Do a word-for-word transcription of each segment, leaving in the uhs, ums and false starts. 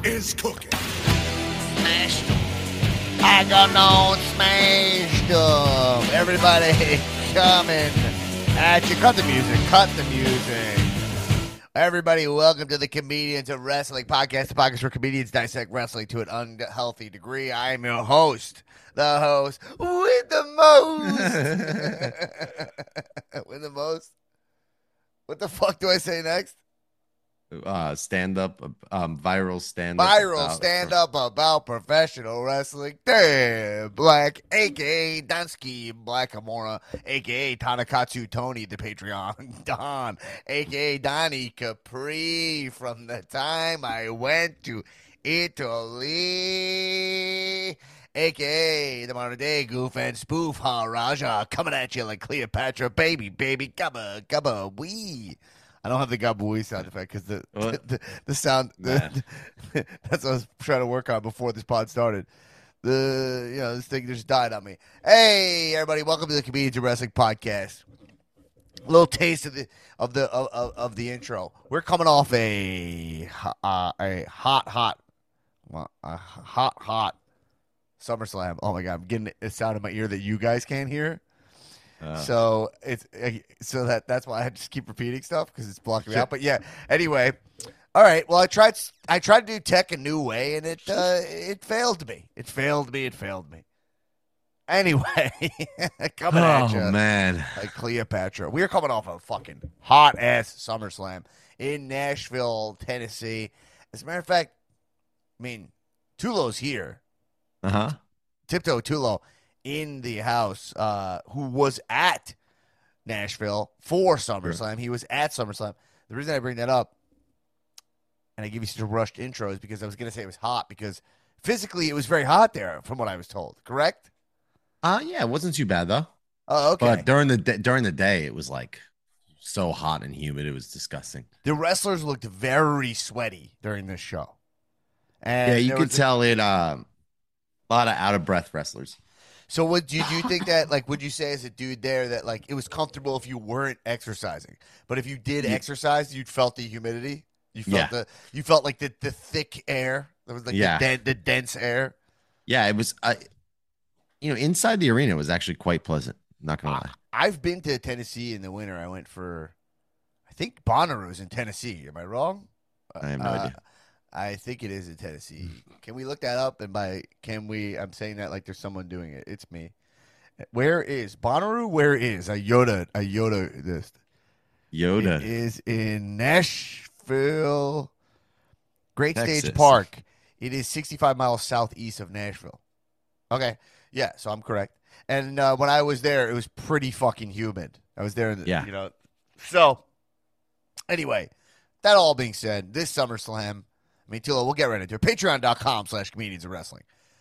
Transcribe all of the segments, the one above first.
is cooking. Smashed them. I got on smashed them. Everybody coming at you. Cut the music. Cut the music. Everybody, welcome to the Comedians of Wrestling podcast, the podcast where comedians dissect wrestling to an unhealthy degree. I am your host, the host with the most. With the most? What the fuck do I say next? Uh, stand up, um, viral stand up. Viral stand up about professional wrestling. Damn, Black, aka Dunsky Black Amora, aka Tanakatsu Tony, the Patreon Don, aka Donnie Capri from the time I went to Italy, aka the modern day goof and spoof Haraja, coming at you like Cleopatra, baby, baby, gubba, gubba, wee. I don't have the gabooey sound effect because the, the, the the sound the, the, that's what I was trying to work on before this pod started. The you know this thing just died on me. Hey everybody, welcome to the Comedians of Wrestling podcast. A little taste of the of the of, of, of the intro. We're coming off a uh, a hot hot well, a hot hot SummerSlam. Oh my god, I'm getting a sound in my ear that you guys can't hear. Uh, so it's so that that's why I just keep repeating stuff because it's blocking me out. But yeah, anyway, all right. Well, I tried I tried to do tech a new way, and it uh, it failed me. It failed me. It failed me. Anyway, coming oh, at you, man, like Cleopatra. We are coming off a fucking hot ass SummerSlam in Nashville, Tennessee. As a matter of fact, I mean, Tulo's here. Uh huh. Tiptoe Tulo. In the house, uh, who was at Nashville for SummerSlam. He was at SummerSlam. The reason I bring that up, and I give you such a rushed intro, is because I was going to say it was hot because physically it was very hot there, from what I was told. Correct? Uh yeah, it wasn't too bad though. Oh, okay. But during the during the day, it was like so hot and humid. It was disgusting. The wrestlers looked very sweaty during this show. And yeah, you could a- tell it. Uh, a lot of out of breath wrestlers. So would you do you think that, like, would you say as a dude there that, like, it was comfortable if you weren't exercising, but if you did yeah. exercise, you'd felt the humidity? You felt yeah. the you felt like the, the thick air. There was like yeah. the, the dense air. Yeah, it was. I, you know, inside the arena was actually quite pleasant. Not gonna lie. I've been to Tennessee in the winter. I went for, I think Bonnaroo's in Tennessee. Am I wrong? I have no uh, idea. I think it is in Tennessee. Can we look that up? And by can we, I'm saying that like there's someone doing it. It's me. Where is Bonnaroo? Where is a Yoda? A Yoda. This Yoda it is in Nashville, Great Texas. Stage Park. It is sixty-five miles southeast of Nashville. Okay, yeah, so I'm correct. And uh, when I was there, it was pretty fucking humid. I was there, yeah. You know. So anyway, that all being said, this SummerSlam. I mean, Tilo, we'll get right into it. Patreon.com slash comedians of wrestling.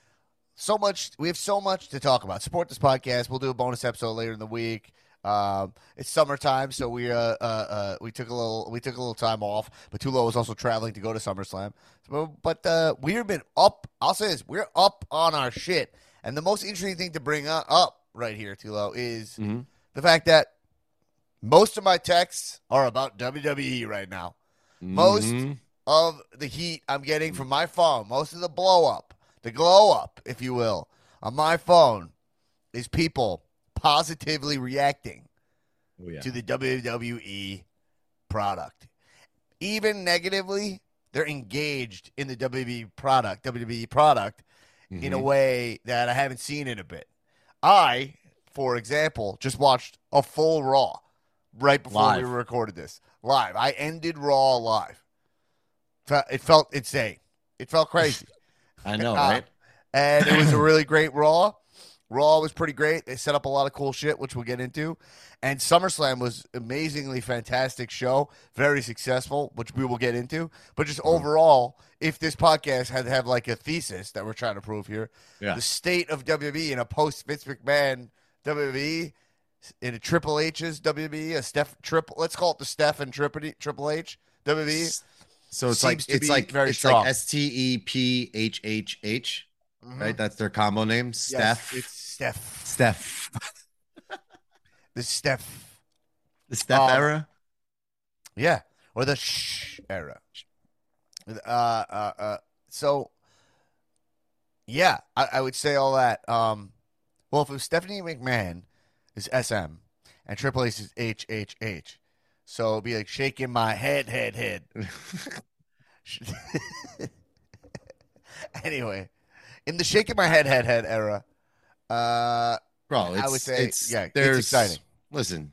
So much. We have so much to talk about. Support this podcast. We'll do a bonus episode later in the week. Um, it's summertime, so we uh, uh, uh, we took a little we took a little time off. But Tulo was also traveling to go to SummerSlam. So, but uh, we've been up. I'll say this: we're up on our shit. And the most interesting thing to bring up right here, Tulo, is mm-hmm. the fact that most of my texts are about W W E right now. Mm-hmm. Most of the heat I'm getting from my phone, most of the blow up, the glow up, if you will, on my phone is people positively reacting oh, yeah. to the W W E product. Even negatively, they're engaged in the W W E product, W W E product mm-hmm. in a way that I haven't seen in a bit. I, for example, just watched a full Raw right before live. we recorded this. Live. I ended Raw live. It felt insane. It felt crazy. I know, right? Uh, and it was a really great Raw. Raw was pretty great. They set up a lot of cool shit, which we'll get into. And SummerSlam was amazingly fantastic show. Very successful, which we will get into. But just overall, if this podcast had to have like a thesis that we're trying to prove here, yeah. the state of W W E in a post-Vince McMahon W W E, in a Triple H's W W E, a Steph triple, let's call it the Steph and Triple Triple H W W E. So it's like it's like very it's strong. like S T E P H H H, mm-hmm. right? That's their combo name. Steph. Yes, it's Steph. Steph. The Steph. The Steph um, era. Yeah, or the Shh era. Uh, uh, uh. so yeah, I, I would say all that. Um, well, if it was Stephanie McMahon is S M and Triple H is H H H, so it'd be like shaking my head, head, head. Anyway, in the shaking my head, head, head era, uh, Bro, I would it's say, it's yeah, there's it's exciting. listen,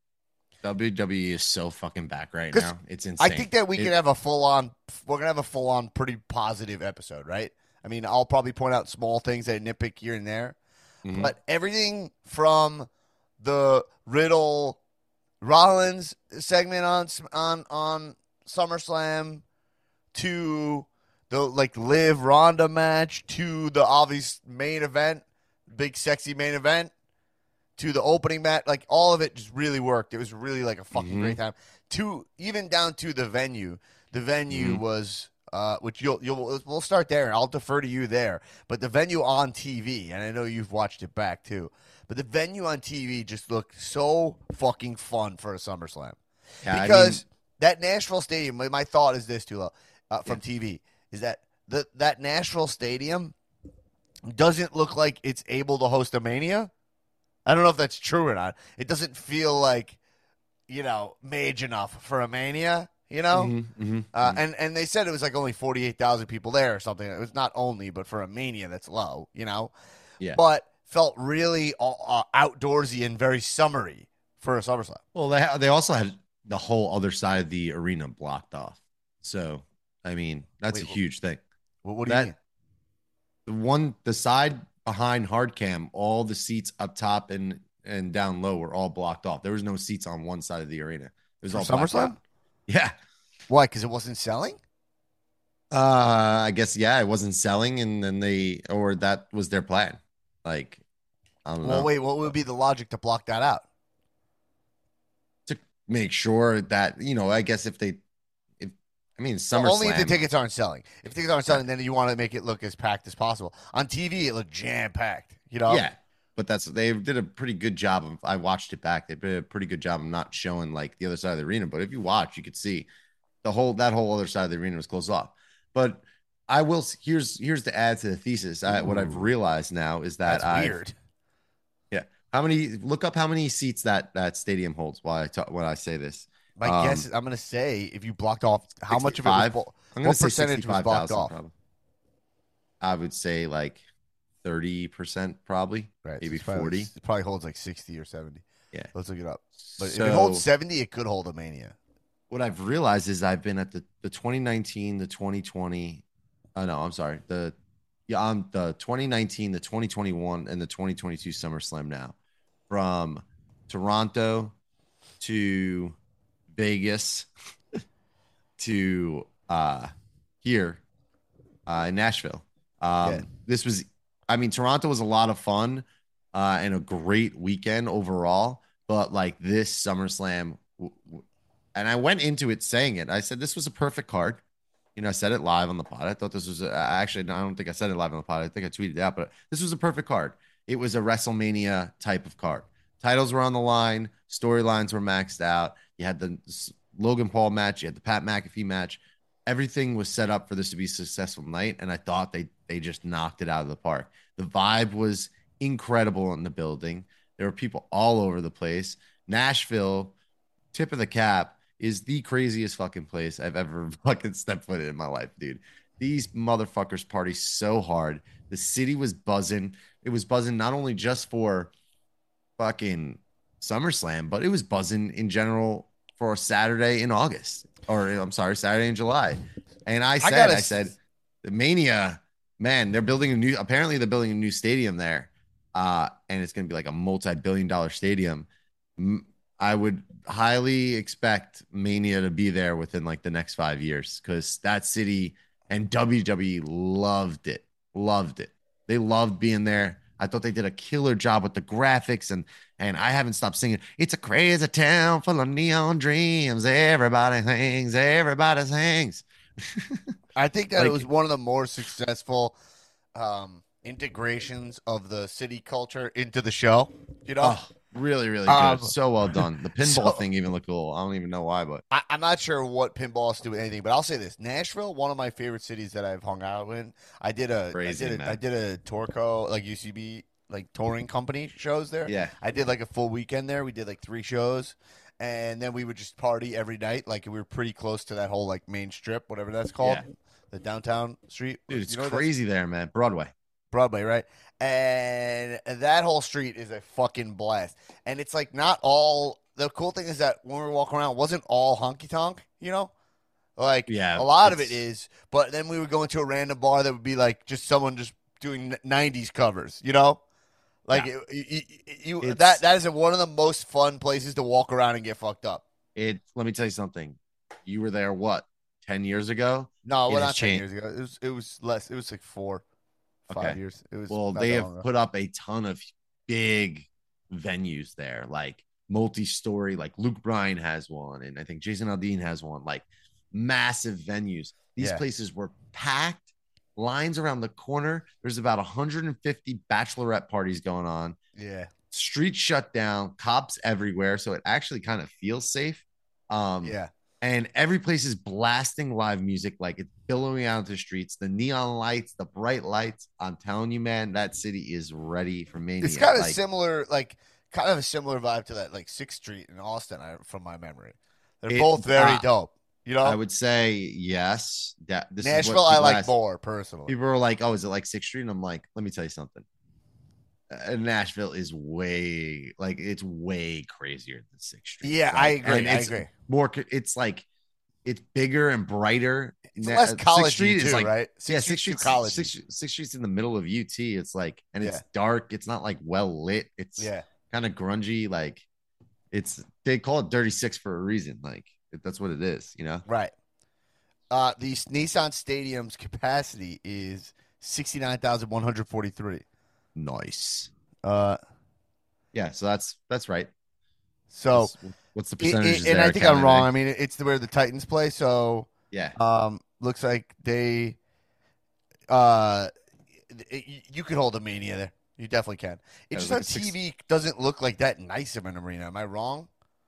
W W E is so fucking back right 'Cause now. It's I insane. think that we It- can have a full on, we're gonna have a full on, pretty positive episode, right? I mean, I'll probably point out small things that I nitpick here and there, Mhm. but everything from the Riddle Rollins segment on on on SummerSlam to the like Liv Ronda match to the obvious main event, big sexy main event to the opening match, like all of it just really worked. It was really like a fucking Mhm. great time. To even down to the venue, the venue Mhm. was. Uh, which you'll you'll we'll start there. I'll defer to you there. But the venue on T V, and I know you've watched it back too. But the venue on T V just looked so fucking fun for a SummerSlam. Yeah, I Because mean, that Nashville Stadium, my, my thought is this too, uh, from Yeah. T V, is that the that Nashville Stadium doesn't look like it's able to host a Mania. I don't know if that's true or not. It doesn't feel like, you know, mage enough for a Mania, you know? mhm, mhm, Uh, mhm. and, and they said it was like only forty-eight thousand people there or something. It was not only, but for a Mania, that's low, you know? Yeah. But felt really uh, uh, outdoorsy and very summery for a SummerSlam. Well, they ha- they also had the whole other side of the arena blocked off. So, I mean, that's Wait, a wh- huge thing. What, what do you mean? That the one the side behind hard cam, all the seats up top and and down low were all blocked off. There was no seats on one side of the arena. It was For all blacked SummerSlam? out. Yeah. Why? Because it wasn't selling? Uh, I guess yeah, it wasn't selling, and then they or that was their plan. Like, I don't Well, know. wait, what would be the logic to block that out? To make sure that, you know, I guess if they if I mean Well, only if the SummerSlam. tickets aren't selling. If tickets aren't selling, Right. then you want to make it look as packed as possible. On T V, it looked jam packed. You know? Yeah, but that's they did a pretty good job of. I watched it back. They did a pretty good job of not showing like the other side of the arena. But if you watch, you could see the whole that whole other side of the arena was closed off. But I will. Here's here's to add to the thesis. I, what I've Ooh. realized now is that That's I weird. yeah. How many? Look up how many seats that that stadium holds. While I talk, when I say this, My um, guess is I'm going to say if you blocked off how much of it was sixty-five. blo- I'm gonna what say percentage was blocked 65,000 off? probably. I would say like thirty percent probably, Right, so maybe it's probably, forty. It probably holds like sixty or seventy. Yeah. Let's look it up. But So, if it holds seventy, it could hold a Mania. what I've realized is I've been at the, the twenty nineteen, the twenty twenty. Oh, no, I'm sorry. The yeah, I'm the twenty nineteen, the twenty twenty-one, and the twenty twenty-two SummerSlam now. From Toronto to Vegas to uh here uh in Nashville. Um Yeah. this was I mean, Toronto was a lot of fun uh and a great weekend overall, but like this SummerSlam w- w- and I went into it saying it. I said this was a perfect card. You know, I said it live on the pod. I thought this was a, actually, I don't think I said it live on the pod. I think I tweeted it out, but this was a perfect card. It was a WrestleMania type of card. Titles were on the line, storylines were maxed out. You had the Logan Paul match, you had the Pat McAfee match. Everything was set up for this to be a successful night, and I thought they they just knocked it out of the park. The vibe was incredible in the building. There were people all over the place. Nashville, tip of the cap, is the craziest fucking place I've ever fucking stepped foot in my life, dude. These motherfuckers party so hard. The city was buzzing. It was buzzing not only just for fucking SummerSlam, but it was buzzing in general for a Saturday in August, or I'm sorry, Saturday in July. And I said, I, gotta I said, the Mania, man, they're building a new. Apparently, they're building a new stadium there, uh, and it's going to be like a multi-billion-dollar stadium. M- I would highly expect Mania to be there within like the next five years because that city and W W E loved it, loved it. They loved being there. I thought they did a killer job with the graphics, and and I haven't stopped singing. It's a crazy town full of neon dreams. Everybody sings, everybody sings. I think that it Like, was one of the more successful um, integrations of the city culture into the show. You know, oh, Really, really Um, good. So well done. The pinball so- thing even looked cool. I don't even know why, but I, I'm not sure what pinball has to do with anything, but I'll say this: Nashville, one of my favorite cities that I've hung out in. I did a, Crazy, I did a, man. I did a Torco like U C B like touring company shows there. yeah. I did like a full weekend there. We did like three shows, and then we would just party every night. Like we were pretty close to that whole like main strip, whatever that's called, Yeah. the downtown street. Dude, it's You know what that's- crazy there, man. Broadway. Broadway, right? And that whole street is a fucking blast. And it's like not all. The cool thing is that when we were walking around, it wasn't all honky tonk, you know? Like, Yeah, a lot of it it's- is. But then we would go into a random bar that would be like just someone just doing nineties covers, you know? Like, Yeah. it, you, you, It's- that that is one of the most fun places to walk around and get fucked up. It let me tell you something. You were there what, ten years ago? No, It well, has not ten changed. years ago. It was, it was less. It was like four, five Okay. years. It was Well, not they that have long ago. put up a ton of big venues there, like multi-story, like Luke Bryan has one, and I think Jason Aldean has one, like massive venues. These Yeah. places were packed, lines around the corner. There's about one hundred fifty bachelorette parties going on. Yeah. Streets shut down, cops everywhere, so it actually kind of feels safe. Um, Yeah. and every place is blasting live music, like it's billowing out into the streets, the neon lights, the bright lights. I'm telling you, man, that city is ready for mania. It's kind of Like, similar, like kind of a similar vibe to that, like Sixth Street in Austin, I, from my memory. They're It- both very uh, dope. You know, I would say yes. That this is Nashville, what I people like ask. more personally. People are like, "Oh, is it like Sixth Street?" And I'm like, "Let me tell you something. Uh, Nashville is way like it's way crazier than Sixth Street." Yeah, Like, I agree. and I it's agree. More, it's like it's bigger and brighter. It's Na- less uh, Sixth college Street too, is like right? yeah, Sixth Sixth Street's too Street's college. Sixth, Sixth Street's in the middle of U T. It's like, and it's Yeah. dark. It's not like well lit. It's Yeah, kind of grungy. Like it's they call it Dirty Six for a reason. Like it, that's what it is. You know. right. Uh, the Nissan Stadium's capacity is sixty-nine thousand one hundred forty-three. Nice. Uh, Yeah. So that's that's right. so What's, what's the it- it- percentage? and I think I'm wrong. I mean, it's the, where the Titans play, so Yeah. um, looks like they uh, it- you could hold a Mania there. You definitely can. It Yeah, just like on a six- T V doesn't look like that nice of an arena. Am I wrong?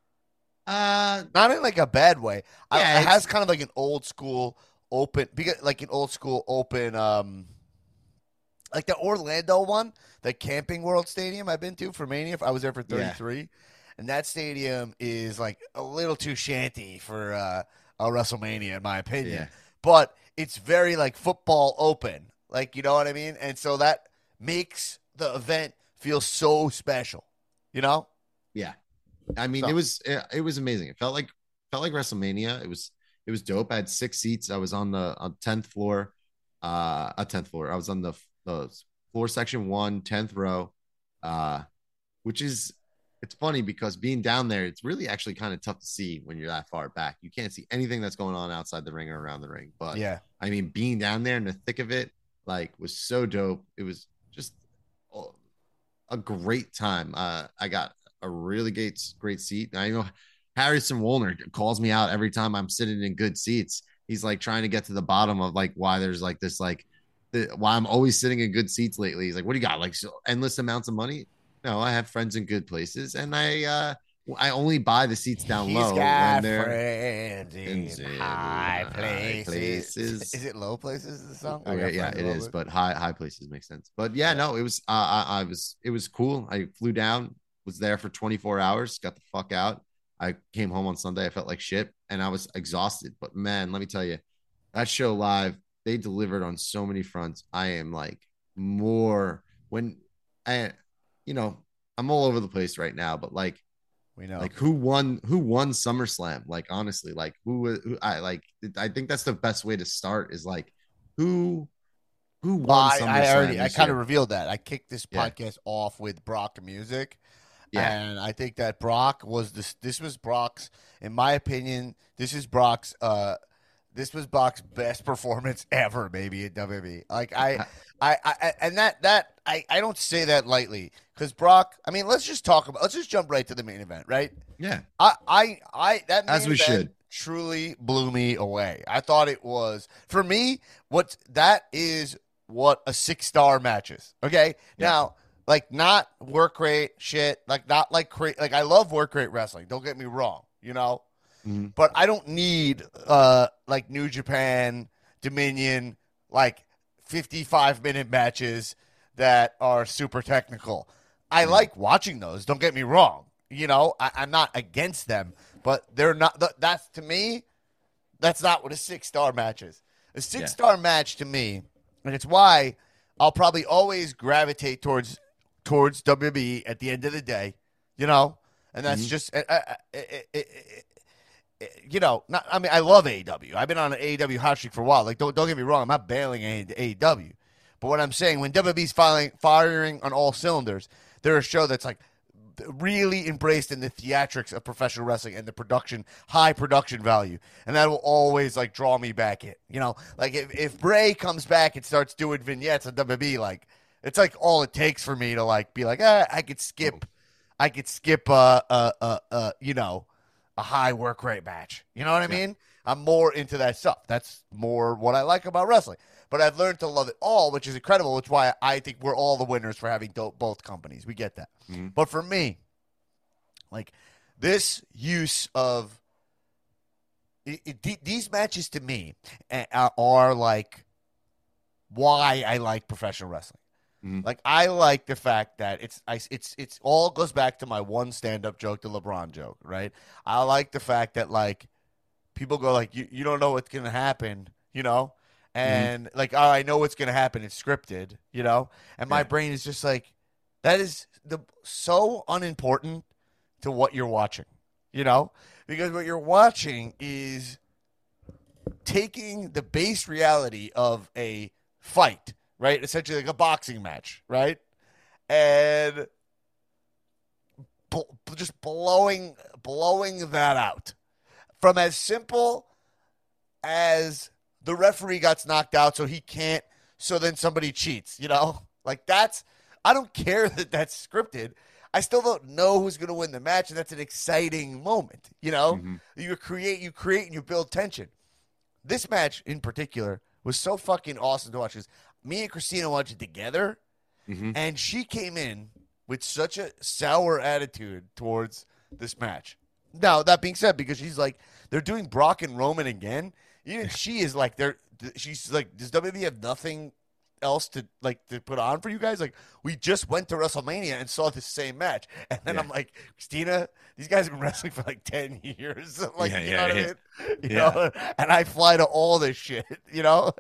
Uh, Not in like a bad way. I, Yeah, it it's- has kind of like an old school open, because like an old school open, um, like the Orlando one, the Camping World Stadium I've been to for Mania. I was there for Yeah. thirty-three, and that stadium is like a little too shanty for uh, a WrestleMania, in my opinion. yeah. But it's very like football open, like you know what I mean, and so that makes the event feel so special. You know? Yeah. I mean, So- it was it, it was amazing. It felt like felt like WrestleMania. It was it was dope. I had six seats. I was on the on tenth floor, uh, a tenth floor. I was on the the floor section one, tenth row, uh, which is it's funny because being down there, it's really actually kind of tough to see when you're that far back. You can't see anything that's going on outside the ring or around the ring. But Yeah. I mean, being down there in the thick of it, like, was so dope. It was just a great time. Uh, I got a really great, great seat. I know Harrison Woolner calls me out every time I'm sitting in good seats. He's like trying to get to the bottom of like why there's like this like the, why I'm always sitting in good seats lately. He's like, what do you got? Like so endless amounts of money? No, I have friends in good places, and I uh I only buy the seats down He's low got when they're friends in, in high high places. places. Is it low places? The song? I Okay, got yeah, friends it in low is, places. but high high places make sense. But yeah, Yeah. no, it was uh, I, I was it was cool. I flew down, was there for twenty-four hours, got the fuck out. I came home on Sunday. I felt like shit, and I was exhausted. But man, let me tell you, that show live, they delivered on so many fronts. I am like more when I, you know, I'm all over the place right now, but like. we know. Like who won? Who won SummerSlam? Like honestly, like who? who I like. I think that's the best way to start. Is like who? Who won Well, I, SummerSlam? I already, I this kind of year? revealed that. I kicked this Yeah. podcast off with Brock music. Yeah. And I think that Brock was this. This was Brock's, in my opinion. This is Brock's. Uh, this was Brock's best performance ever, maybe in W W E. Like I, I, I, and that that I, I don't say that lightly because Brock. I mean, let's just talk about. Let's just jump right to the main event, right? Yeah, I, I, I that main As we event should. truly blew me away. I thought it was for me. What that is what a six star match is. Okay, Yeah. now Like not work rate shit. Like not like cra- like I love work rate wrestling. Don't get me wrong, you know. Mm-hmm. But I don't need uh like New Japan, Dominion, like fifty-five minute matches that are super technical. I Mm-hmm. like watching those. Don't get me wrong. You know, I, I'm not against them, but they're not. th- That's to me. That's not what a six star match is. A six star match to me, and it's why I'll probably always gravitate towards towards W W E at the end of the day. You know, and that's Mhm. just. Uh, uh, uh, uh, uh, uh, you know, not. I mean, I love A E W. I've been on an A E W hot streak for a while. Like, don't don't get me wrong. I'm not bailing A E W, but what I'm saying, when W W E's firing firing on all cylinders, they're a show that's like really embraced in the theatrics of professional wrestling and the production, high production value, and that will always like draw me back in. You know, like if if Bray comes back and starts doing vignettes on W W E, like it's like all it takes for me to like be like, ah, I could skip, I could skip, uh, uh, uh, uh you know, a high work rate match. You know what I Yeah. mean? I'm more into that stuff. That's more what I like about wrestling. But I've learned to love it all, which is incredible. Which is why I think we're all the winners for having do- both companies. We get that. Mm-hmm. But for me, like this use of it, it, these matches to me are, are like why I like professional wrestling. Mhm. Like I like the fact that it's I, it's it's all goes back to my one stand up joke, the LeBron joke, right? I like the fact that like people go like you, you don't know what's gonna happen, you know, and like oh, I know what's gonna happen. It's scripted, you know, and my Yeah. brain is just like that is the so unimportant to what you're watching, you know, because what you're watching is taking the base reality of a fight, right? Essentially like a boxing match, right? And bl- just blowing blowing that out from as simple as the referee got knocked out so he can't so then somebody cheats, you know? Like that's I don't care that that's scripted. I still don't know who's going to win the match, and that's an exciting moment, you know? Mhm. You create you create and you build tension. This match in particular was so fucking awesome to watch because me and Christina watched it together, Mhm. and she came in with such a sour attitude towards this match. Now, that being said, because she's like, they're doing Brock and Roman again. Even she is like, they're, she's like, does W W E have nothing else to like to put on for you guys? Like, we just went to WrestleMania and saw the same match. And then Yeah. I'm like, Christina, these guys have been wrestling for like ten years. Like, Yeah, you yeah, know what yeah. I mean? You Yeah. know, and I fly to all this shit, you know?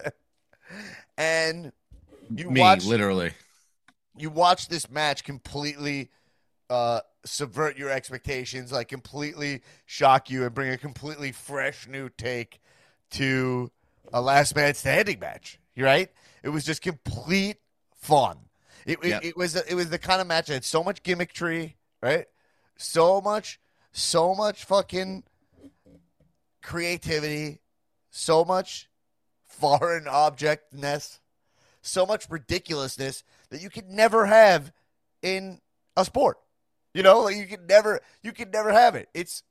And you Me, watch literally. you watch this match completely uh, subvert your expectations, like completely shock you and bring a completely fresh new take to a last man standing match. You right? It was just complete fun. It, it, Yep. it was it was the kind of match that had so much gimmickry, right? So much, so much fucking creativity, so much foreign objectness, so much ridiculousness that you could never have in a sport. You know, like you could never you could never have it. It's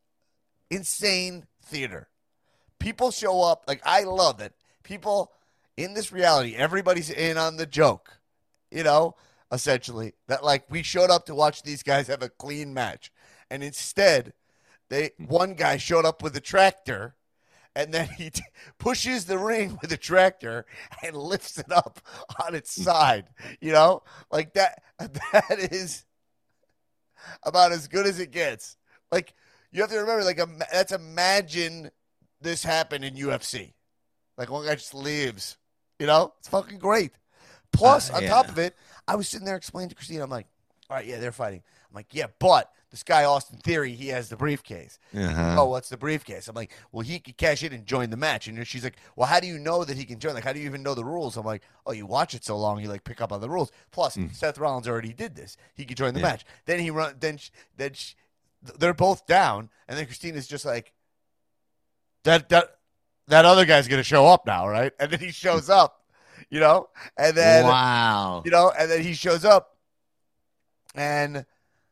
insane theater. People show up, like I love it. People in this reality, everybody's in on the joke. You know, essentially. That like we showed up to watch these guys have a clean match. And instead, they one guy showed up with a tractor and then he t- pushes the ring with a tractor and lifts it up on its side. You know, like that. That is about as good as it gets. Like you have to remember, like um, that's imagine this happen in U F C. Like one guy just leaves. You know, it's fucking great. Plus, Uh, on yeah. top of it, I was sitting there explaining to Christina. I'm like, all right, yeah, they're fighting. I'm like, yeah, but this guy Austin Theory, he has the briefcase. Uh-huh. Oh, what's the briefcase? I'm like, well, he could cash in and join the match. And she's like, well, how do you know that he can join? Like, how do you even know the rules? I'm like, oh, you watch it so long, you like pick up on the rules. Plus, Seth Rollins already did this. He could join the Yeah. match. Then he run. Then sh- then sh- they're both down, and then Christina's just like, that that that other guy's gonna show up now, right? And then he shows up, you know, and then Wow. you know, and then he shows up, and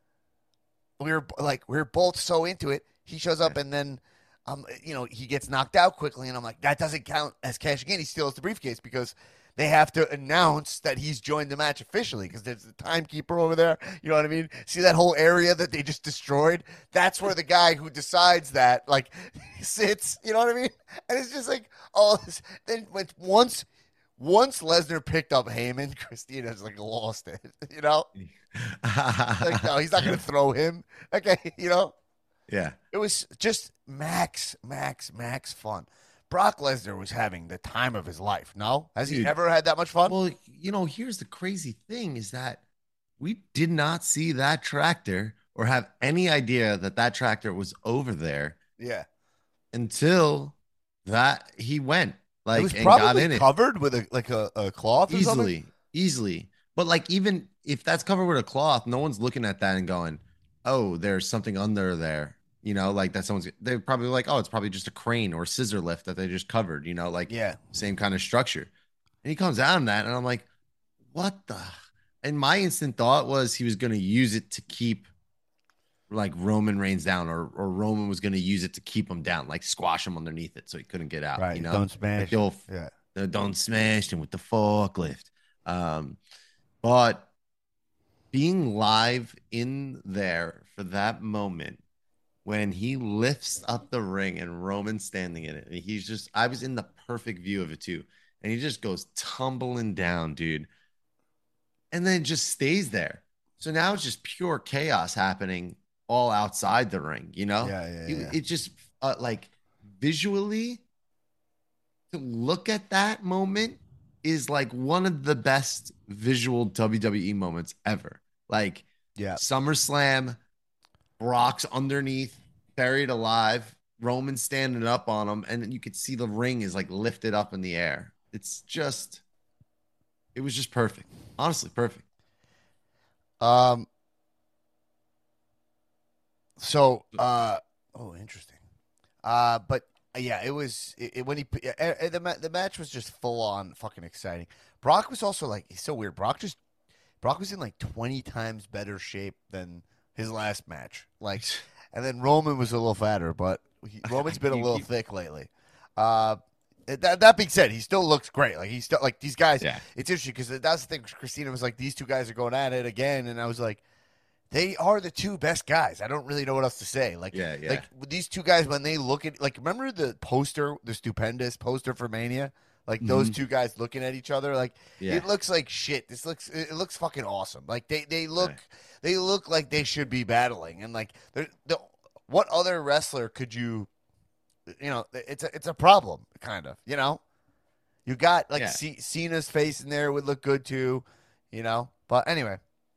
we were like, we were both so into it. He shows up, and then, um, you know, he gets knocked out quickly, and I'm like, that doesn't count as cashing in. He steals the briefcase because they have to announce that he's joined the match officially because there's a timekeeper over there. You know what I mean? See that whole area that they just destroyed? That's where the guy who decides that, like, sits. You know what I mean? And it's just like, oh, this, then once once Lesnar picked up Heyman, Christina's like lost it. You know? Like, no, he's not going to throw him. Okay, you know? Yeah. It was just max, max, max fun. Brock Lesnar was having the time of his life. No? Has Dude, he ever had that much fun? Well, you know, here's the crazy thing is that we did not see that tractor or have any idea that that tractor was over there. Yeah. Until that he went like it was and probably got in it covered with a like a, a cloth or easily, something? easily. But like even if that's covered with a cloth, no one's looking at that and going, "Oh, there's something under there." You know, like that someone's they're probably like, oh, it's probably just a crane or a scissor lift that they just covered, you know, like Yeah. same kind of structure. And he comes out on that, and I'm like, what the? And my instant thought was he was going to use it to keep like Roman Reigns down, or or Roman was going to use it to keep him down, like squash him underneath it so he couldn't get out. Right. You know, Don't smash. Like the old, yeah. the don't smash him with the forklift. Um, but being live in there for that moment when he lifts up the ring and Roman's standing in it, and he's just, I was in the perfect view of it too. And he just goes tumbling down, dude. And then just stays there. So now it's just pure chaos happening all outside the ring, you know? Yeah, yeah, It, yeah. it just, uh, like, visually, to look at that moment is like one of the best visual W W E moments ever. Like, Yeah. SummerSlam, Brock's underneath, buried alive, Roman standing up on him, and then you could see the ring is like lifted up in the air. It's just, it was just perfect. Honestly, perfect. Um. So, uh, oh, interesting. Uh, but uh, yeah, it was it, it- when he uh, uh, the ma- the match was just full on fucking exciting. Brock was also like he's so weird. Brock just Brock was in like twenty times better shape than his last match. Like, and then Roman was a little fatter, but he, Roman's been a You little keep- thick lately. Uh, that that being said, he still looks great. Like he's still like these guys. Yeah. It's interesting because that's the thing. Christina was like, these two guys are going at it again, and I was like, they are the two best guys. I don't really know what else to say. Like, Yeah, yeah. like with these two guys when they look at like, remember the poster, the stupendous poster for Mania? Like those Mhm. two guys looking at each other, like Yeah. it looks like shit. This looks it looks fucking awesome. Like they they look Right. they look like they should be battling, and like the the what other wrestler could you, you know, it's a it's a problem kind of, you know. You got like Yeah. C- Cena's face in there would look good too, you know. But anyway,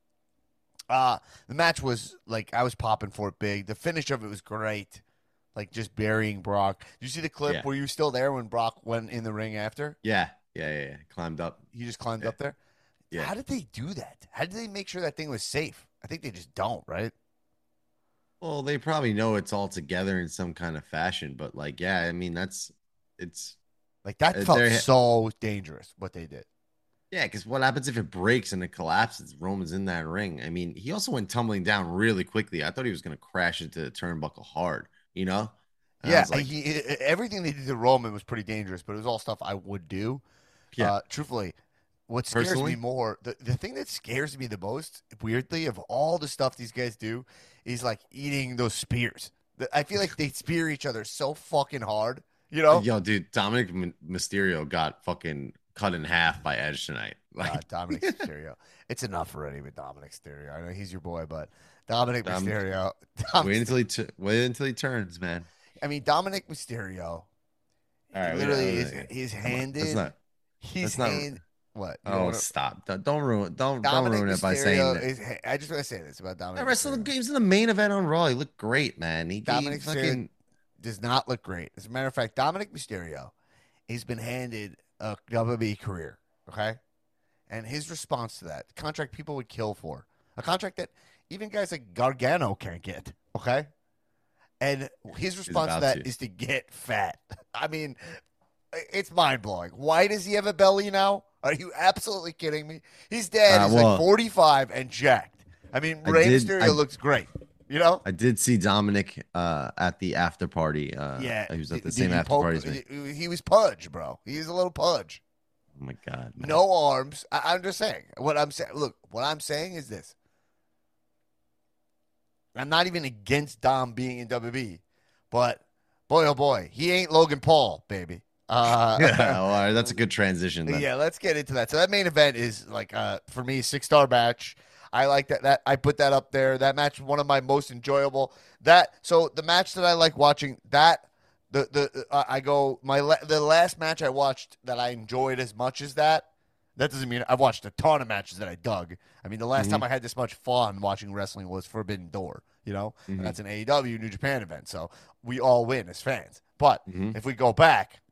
uh, the match was like I was popping for it big. The finish of it was great, like just burying Brock. Did you see the clip? Yeah. Were you still there when Brock went in the ring after? Yeah. Yeah. Yeah. yeah. Climbed up. He just climbed Yeah. up there. Yeah. How did they do that? How did they make sure that thing was safe? I think they just don't, right? Well, they probably know it's all together in some kind of fashion, but like, yeah, I mean, that's it's Like that Uh, felt there- so dangerous what they did. yeah. Because what happens if it breaks and it collapses? Roman's in that ring. I mean, he also went tumbling down really quickly. I thought he was going to crash into the turnbuckle hard, you know? And I Yeah, was like, he, everything they did to Roman was pretty dangerous, but it was all stuff I would do. Yeah. Uh, truthfully, what scares Personally? me more, the, the thing that scares me the most, weirdly, of all the stuff these guys do, is like eating those spears. The- I feel like they spear each other so fucking hard, you know? yo, dude, Dominic M- Mysterio got fucking cut in half by Edge tonight. Like, Uh, Dominic Mysterio. It's enough already with Dominic Mysterio. I know he's your boy, but Dominic Dom- Mysterio. Dom- wait until he t- wait until he turns, man. I mean, Dominic Mysterio. All right, we literally, don't- is, okay. he's Come on, handed. That's not. he's that's not- hand, what? You don't Oh, wanna- stop! Don't, don't ruin. Don't Dominic don't ruin it by Mysterio saying that. is. I just want to say this about Dominic. I wrestled the Mysterio. games in the main event on Raw. He looked great, man. He, he Dominic fucking Does not look great. As a matter of fact, Dominic Mysterio, he's been handed a W W E career. Okay, and his response to that contract people would kill for a contract that even guys like Gargano can't get. Okay, and his response to about that to. is to get fat. I mean, it's mind blowing. Why does he have a belly now? Are you absolutely kidding me? His dad Uh, is well- like forty-five and jacked. I mean, I Rey did- Mysterio I- looks great. You know? I did see Dominic uh, at the after party. Uh, Yeah, he was at the Did- same did you after poke- party. as me. He he was pudge, bro. He was a little pudge. Oh my God. Man. No arms. I, I'm just saying. What I'm saying. Look, what I'm saying is this. I'm not even against Dom being in W W E, but boy, oh boy, he ain't Logan Paul, baby. Uh, Yeah, well, all right, that's a good transition then. yeah, let's get into that. So that main event is like, uh, for me, six star match. I like that. That I put that up there. That match, one of my most enjoyable. That so the match that I like watching. That the the uh, I go my la- the last match I watched that I enjoyed as much as that. That doesn't mean I've watched a ton of matches that I dug. I mean, the last Mhm. time I had this much fun watching wrestling was Forbidden Door. You know, Mhm. and that's an A E W New Japan event, so we all win as fans. But Mhm. if we go back,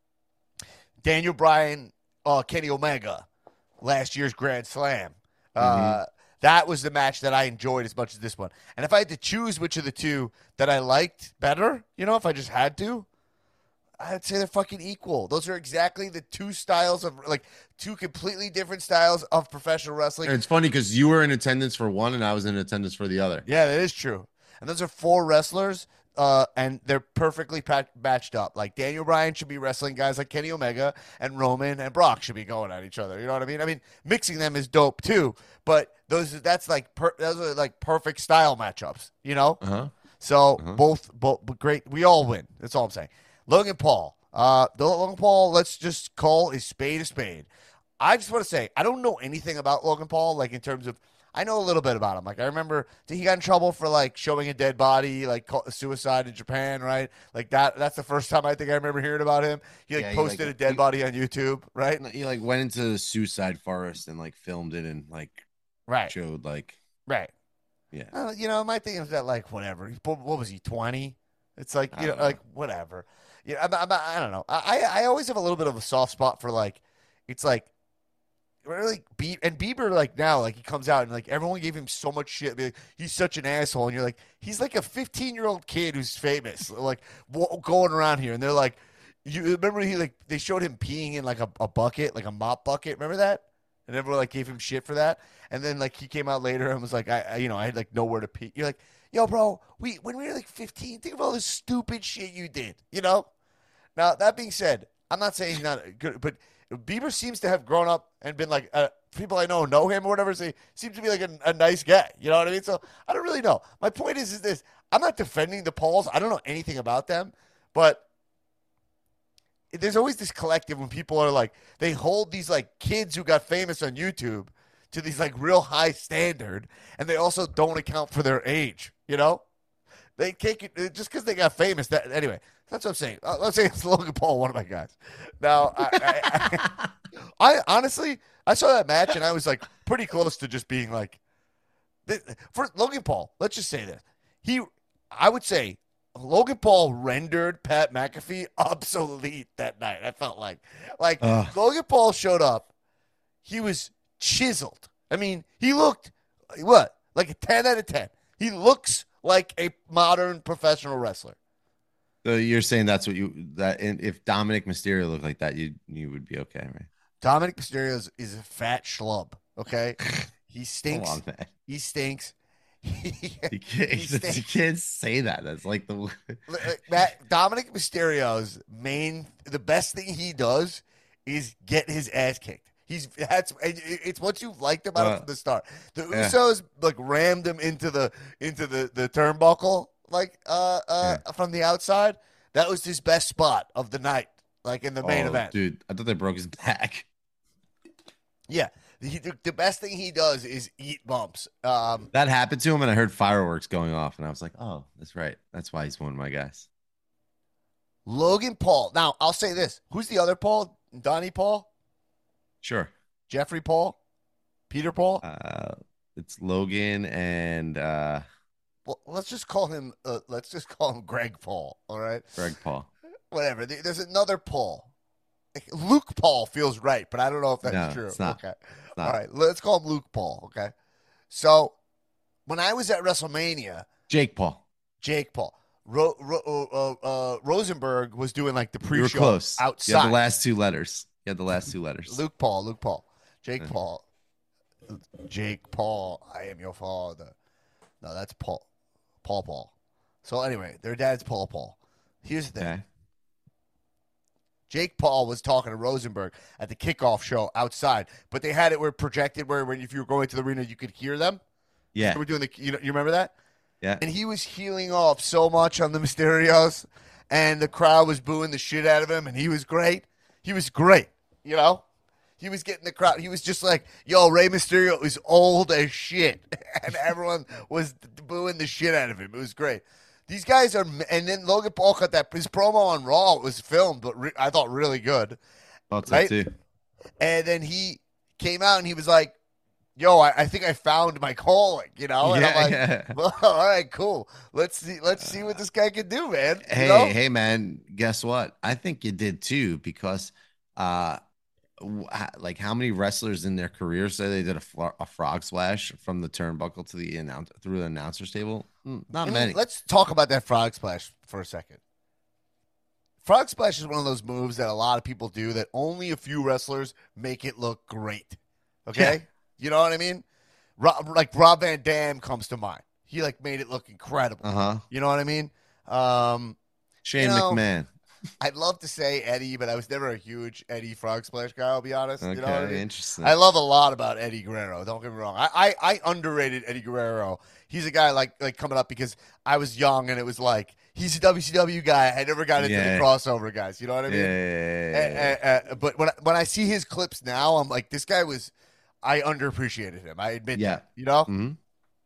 Daniel Bryan, uh, Kenny Omega, last year's Grand Slam. Uh, that was the match that I enjoyed as much as this one. And if I had to choose which of the two that I liked better, you know, if I just had to, I'd say they're fucking equal. Those are exactly the two styles of, like, two completely different styles of professional wrestling. And it's funny because you were in attendance for one and I was in attendance for the other. Yeah, that is true. And those are four wrestlers, uh, and they're perfectly pat- matched up. Like, Daniel Bryan should be wrestling guys like Kenny Omega, and Roman and Brock should be going at each other. You know what I mean? I mean, mixing them is dope too, but those that's like per- those are like perfect style matchups. You know? Uh-huh. So Uh-huh. both, both great. We all win. That's all I'm saying. Logan Paul. Uh, the Logan Paul. Let's just call a spade a spade. I just want to say I don't know anything about Logan Paul. Like, in terms of, I know a little bit about him. Like, I remember he got in trouble for like showing a dead body, like suicide in Japan, right? Like that. That's the first time I think I remember hearing about him. He like Yeah, he, posted like- a dead he- body on YouTube, right? He like went into the suicide forest and like filmed it and like Right. showed like Right. yeah. Uh, you know, my thing is that, like, whatever. What what was he, twenty? It's like, I you know, don't know. like, whatever. Yeah, I'm, I'm, I don't know. I, I always have a little bit of a soft spot for, like, it's like, really, Be- and Bieber, like, now, like, he comes out and, like, everyone gave him so much shit. Be like, he's such an asshole. And you're like, he's like a fifteen year old kid who's famous, like, w- going around here. And they're like, you remember he, like, they showed him peeing in, like, a, a bucket, like a mop bucket. Remember that? And everyone, like, gave him shit for that. And then, like, he came out later and was like, I, I you know, I had, like, nowhere to pee. You're like, yo, bro, we when we were, like, fifteen, think of all this stupid shit you did, you know? Now, that being said, I'm not saying he's not good, but Bieber seems to have grown up and been, like, uh, people I know know him or whatever, say, seems to be, like, a, a nice guy. You know what I mean? So, I don't really know. My point is, is this. I'm not defending the Pauls. I don't know anything about them, but there's always this collective when people are like, they hold these like kids who got famous on YouTube to these like real high standard, and they also don't account for their age. You know, they take it just because they got famous. That anyway, that's what I'm saying. Uh, let's say it's Logan Paul, one of my guys. Now, I, I, I, I honestly, I saw that match and I was like pretty close to just being like, for Logan Paul. Let's just say this: he, I would say. Logan Paul rendered Pat McAfee obsolete that night. I felt like, like Ugh. Logan Paul showed up. He was chiseled. I mean, he looked what like a ten out of ten. He looks like a modern professional wrestler. So you're saying that's what you that and if Dominic Mysterio looked like that, you you would be okay, right? Dominic Mysterio is, is a fat schlub. Okay, he Come stinks. on, man. He stinks. You can't, He you stinks. can't say that. That's like the Matt, Dominic Mysterio's main, the best thing he does is get his ass kicked. He's that's it's what you've liked about him Uh, from the start. The yeah. Usos like rammed him into the into the the turnbuckle like uh uh Yeah. from the outside. That was his best spot of the night, like in the main Oh, event. dude. I thought they broke his back. Yeah, the, the, the best thing he does is eat bumps. Um, That happened to him, and I heard fireworks going off, and I was like, "Oh, that's right. That's why he's one of my guys." Logan Paul. Now I'll say this: who's the other Paul? Donnie Paul, Sure. Jeffrey Paul, Peter Paul. Uh, it's Logan and uh, Well, let's just call him. Uh, let's just call him Greg Paul. All right, Greg Paul. whatever. There- There's another Paul. Luke Paul feels right, but I don't know if that's No, true. it's not. Okay, It's not. all right. Let's call him Luke Paul. Okay. So when I was at WrestleMania, Jake Paul. Jake Paul, Ro- Ro- uh, uh, Rosenberg was doing like the You were pre-show close. outside. You had the last two letters. You had the last two letters. Luke Paul, Luke Paul, Jake Yeah. Paul, Jake Paul. I am your father. No, that's Paul, Paul Paul. So anyway, their dad's Paul Paul. Here's the thing. Okay. Jake Paul was talking to Rosenberg at the kickoff show outside, but they had it where projected where when if you were going to the arena you could hear them. Yeah. They were doing the you know you remember that? Yeah. And he was healing off so much on the Mysterios, and the crowd was booing the shit out of him, and he was great. He was great, you know? He was getting the crowd. He was just like, yo, Rey Mysterio is old as shit. And everyone was booing the shit out of him. It was great. These guys are, and then Logan Paul cut that, his promo on Raw was filmed, but re, I thought really good. Thought right? so too. And then he came out and he was like, yo, I, I think I found my calling, you know? And Yeah, I'm like, yeah. well, all right, cool. Let's see, let's see what this guy can do, man. You Hey, know? hey, man, guess what? I think you did too, because uh, w- ha- like how many wrestlers in their career say they did a, fl- a frog splash from the turnbuckle to the announce through the announcer's table? Mm, not I mean, many. let's talk about that frog splash for a second. Frog splash is one of those moves that a lot of people do that only a few wrestlers make it look great. Okay? Yeah. You know what I mean? Rob, like Rob Van Dam comes to mind. He like made it look incredible. Uh huh. You know what I mean? Um, Shane you know, McMahon. I'd love to say Eddie, but I was never a huge Eddie frog splash guy, I'll be honest. Okay, You know what I mean? interesting. I love a lot about Eddie Guerrero. Don't get me wrong. I, I, I underrated Eddie Guerrero. He's a guy like like coming up because I was young and it was like he's a W C W guy. I never got into Yeah. the crossover guys. You know what I mean? Yeah, yeah, yeah, yeah, Uh, uh, uh, but when I, when I see his clips now, I'm like, this guy was. I underappreciated him. I admit Yeah. that. You know. hmm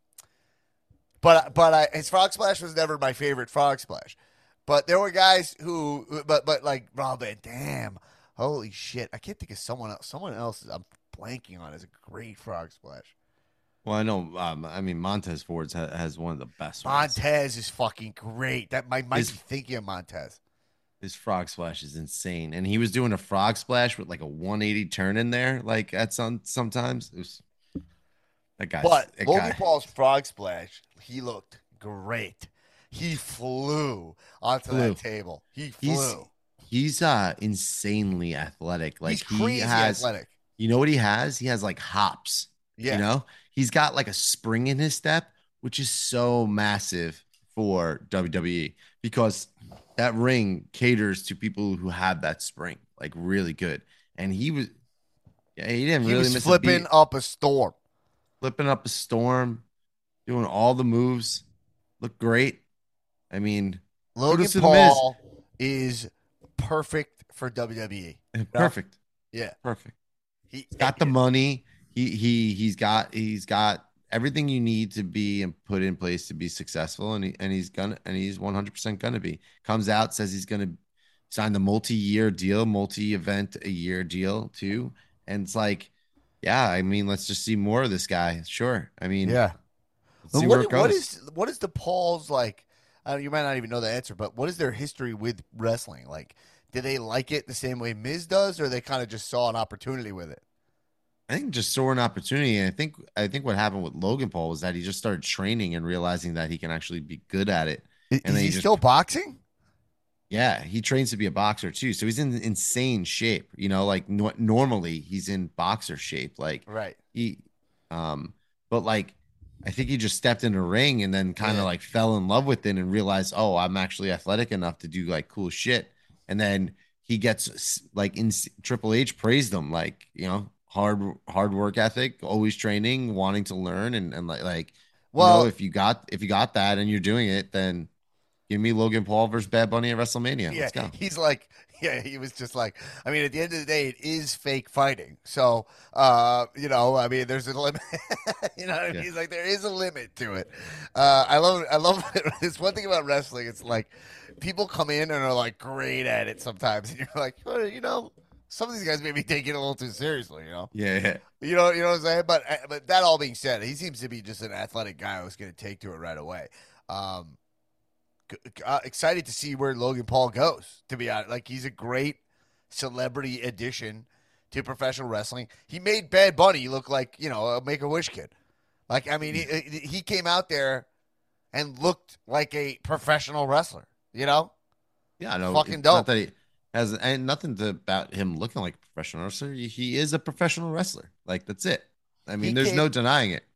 But but I, his frog splash was never my favorite frog splash. But there were guys who, but but like Rob Van Dam, holy shit! I can't think of someone else. Someone else I'm blanking on is a great frog splash. Well, I know. Um, I mean, Montez Ford ha- has one of the best ones. Montez is fucking great. That might might His- be thinking of Montez. His frog splash is insane, and he was doing a frog splash with like a one eighty turn in there. Like at some sometimes it was that guy. But that Logan guy. Paul's frog splash, he looked great. He flew onto Flew. that table. He He's flew. he's uh insanely athletic. Like He's crazy he has, athletic. you know what he has? He has like hops. Yeah. You know, he's got like a spring in his step, which is so massive for W W E because that ring caters to people who have that spring, like really good. And he was, yeah, he didn't He really was miss flipping a beat. up a storm. Flipping up a storm, doing all the moves, look great. I mean, Logan kudos to the Miz. Paul is perfect for W W E. Perfect, Yeah, perfect. he Got the money. He he he's got he's got everything you need to be and put in place to be successful, and he and he's gonna and he's one hundred percent gonna be. Comes out, says he's gonna sign the multi-year deal, multi-event a year deal too, and it's like, yeah, I mean, let's just see more of this guy. Sure, I mean, Yeah. let's But see what, where it goes. what is what is the Pauls like? Uh, you might not even know the answer, but what is their history with wrestling? Like, do they like it the same way Miz does, or they kind of just saw an opportunity with it? I think just saw an opportunity, and I think I think what happened with Logan Paul was that he just started training and realizing that he can actually be good at it. Is, And is then he he just- still boxing? Yeah, he trains to be a boxer too, so he's in insane shape. You know, like no, normally he's in boxer shape. Like Right. he, um, but like I think he just stepped in a ring and then kind of Yeah. like fell in love with it and realized, oh, I'm actually athletic enough to do like cool shit. And then he gets like in Triple H praised him, like you know, hard hard work ethic, always training, wanting to learn, and and like like Well, you know, if you got if you got that and you're doing it, then give me Logan Paul versus Bad Bunny at WrestleMania. yeah, Let's go. he's like, yeah, he was just like, I mean, at the end of the day, it is fake fighting. So, uh, you know, I mean, there's a limit. you know what I mean? Yeah. He's like, there is a limit to it. Uh, I love, I love. It's one thing about wrestling. It's like people come in and are like great at it sometimes, and you're like, well, you know, some of these guys may be taking it a little too seriously. You know, Yeah, yeah. you know, you know what I'm saying. But, but that all being said, he seems to be just an athletic guy who's going to take to it right away. Um, Uh, excited to see where Logan Paul goes. To be honest, like he's a great celebrity addition to professional wrestling. He made Bad Bunny look like you know a Make a Wish kid. Like I mean, he he came out there and looked like a professional wrestler. You know, Yeah, no, Fucking it's dope. Not that he has and nothing to, about him looking like a professional wrestler. He, he is a professional wrestler. Like that's it. I mean, He there's came- no denying it.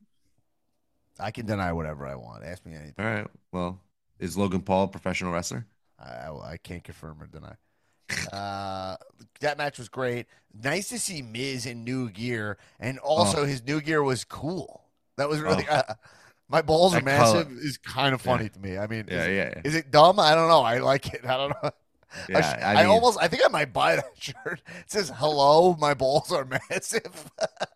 I can deny whatever I want. Ask me anything. All right. Well, is Logan Paul a professional wrestler? I, I, I can't confirm or deny. Uh, that match was great. Nice to see Miz in new gear, and also Oh, his new gear was cool. That was really. oh, Uh, my balls are that color. massive is kind of Yeah, funny to me. I mean, is yeah, it yeah, yeah. is it dumb? I don't know. I like it. I don't know. I, sh- Yeah, I I mean, almost I think I might buy that shirt. It says "Hello, my balls are massive."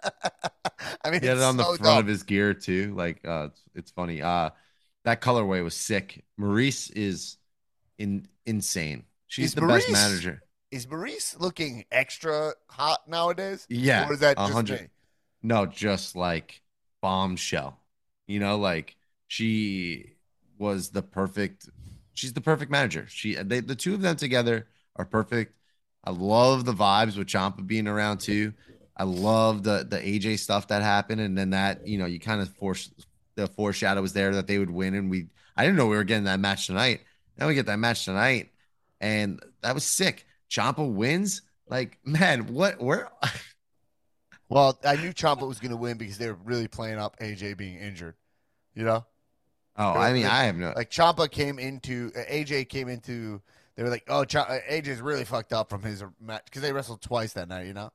I mean, he had it's it on the so front of dumb. his gear too. Like, uh, it's, it's funny. Uh, that colorway was sick. Maurice is in insane. She's Is the best Maurice manager. is Maurice looking extra hot nowadays, Yeah, or is that a just hundred. me? No, just like bombshell. You know, like she was the perfect. She's the perfect manager. She they the two of them together are perfect. I love the vibes with Champa being around too. I love the the A J stuff that happened, and then that you know you kind of force the foreshadow was there that they would win, and we I didn't know we were getting that match tonight. Now we get that match tonight, and that was sick. Champa wins. Like man, what where Well, I knew Ciampa was going to win because they were really playing up A J being injured. You know, Oh, they were I mean, they, I have no. like Ciampa came into uh, A J came into. They were like, "Oh, Ch- A J's really fucked up from his match because they wrestled twice that night." You know,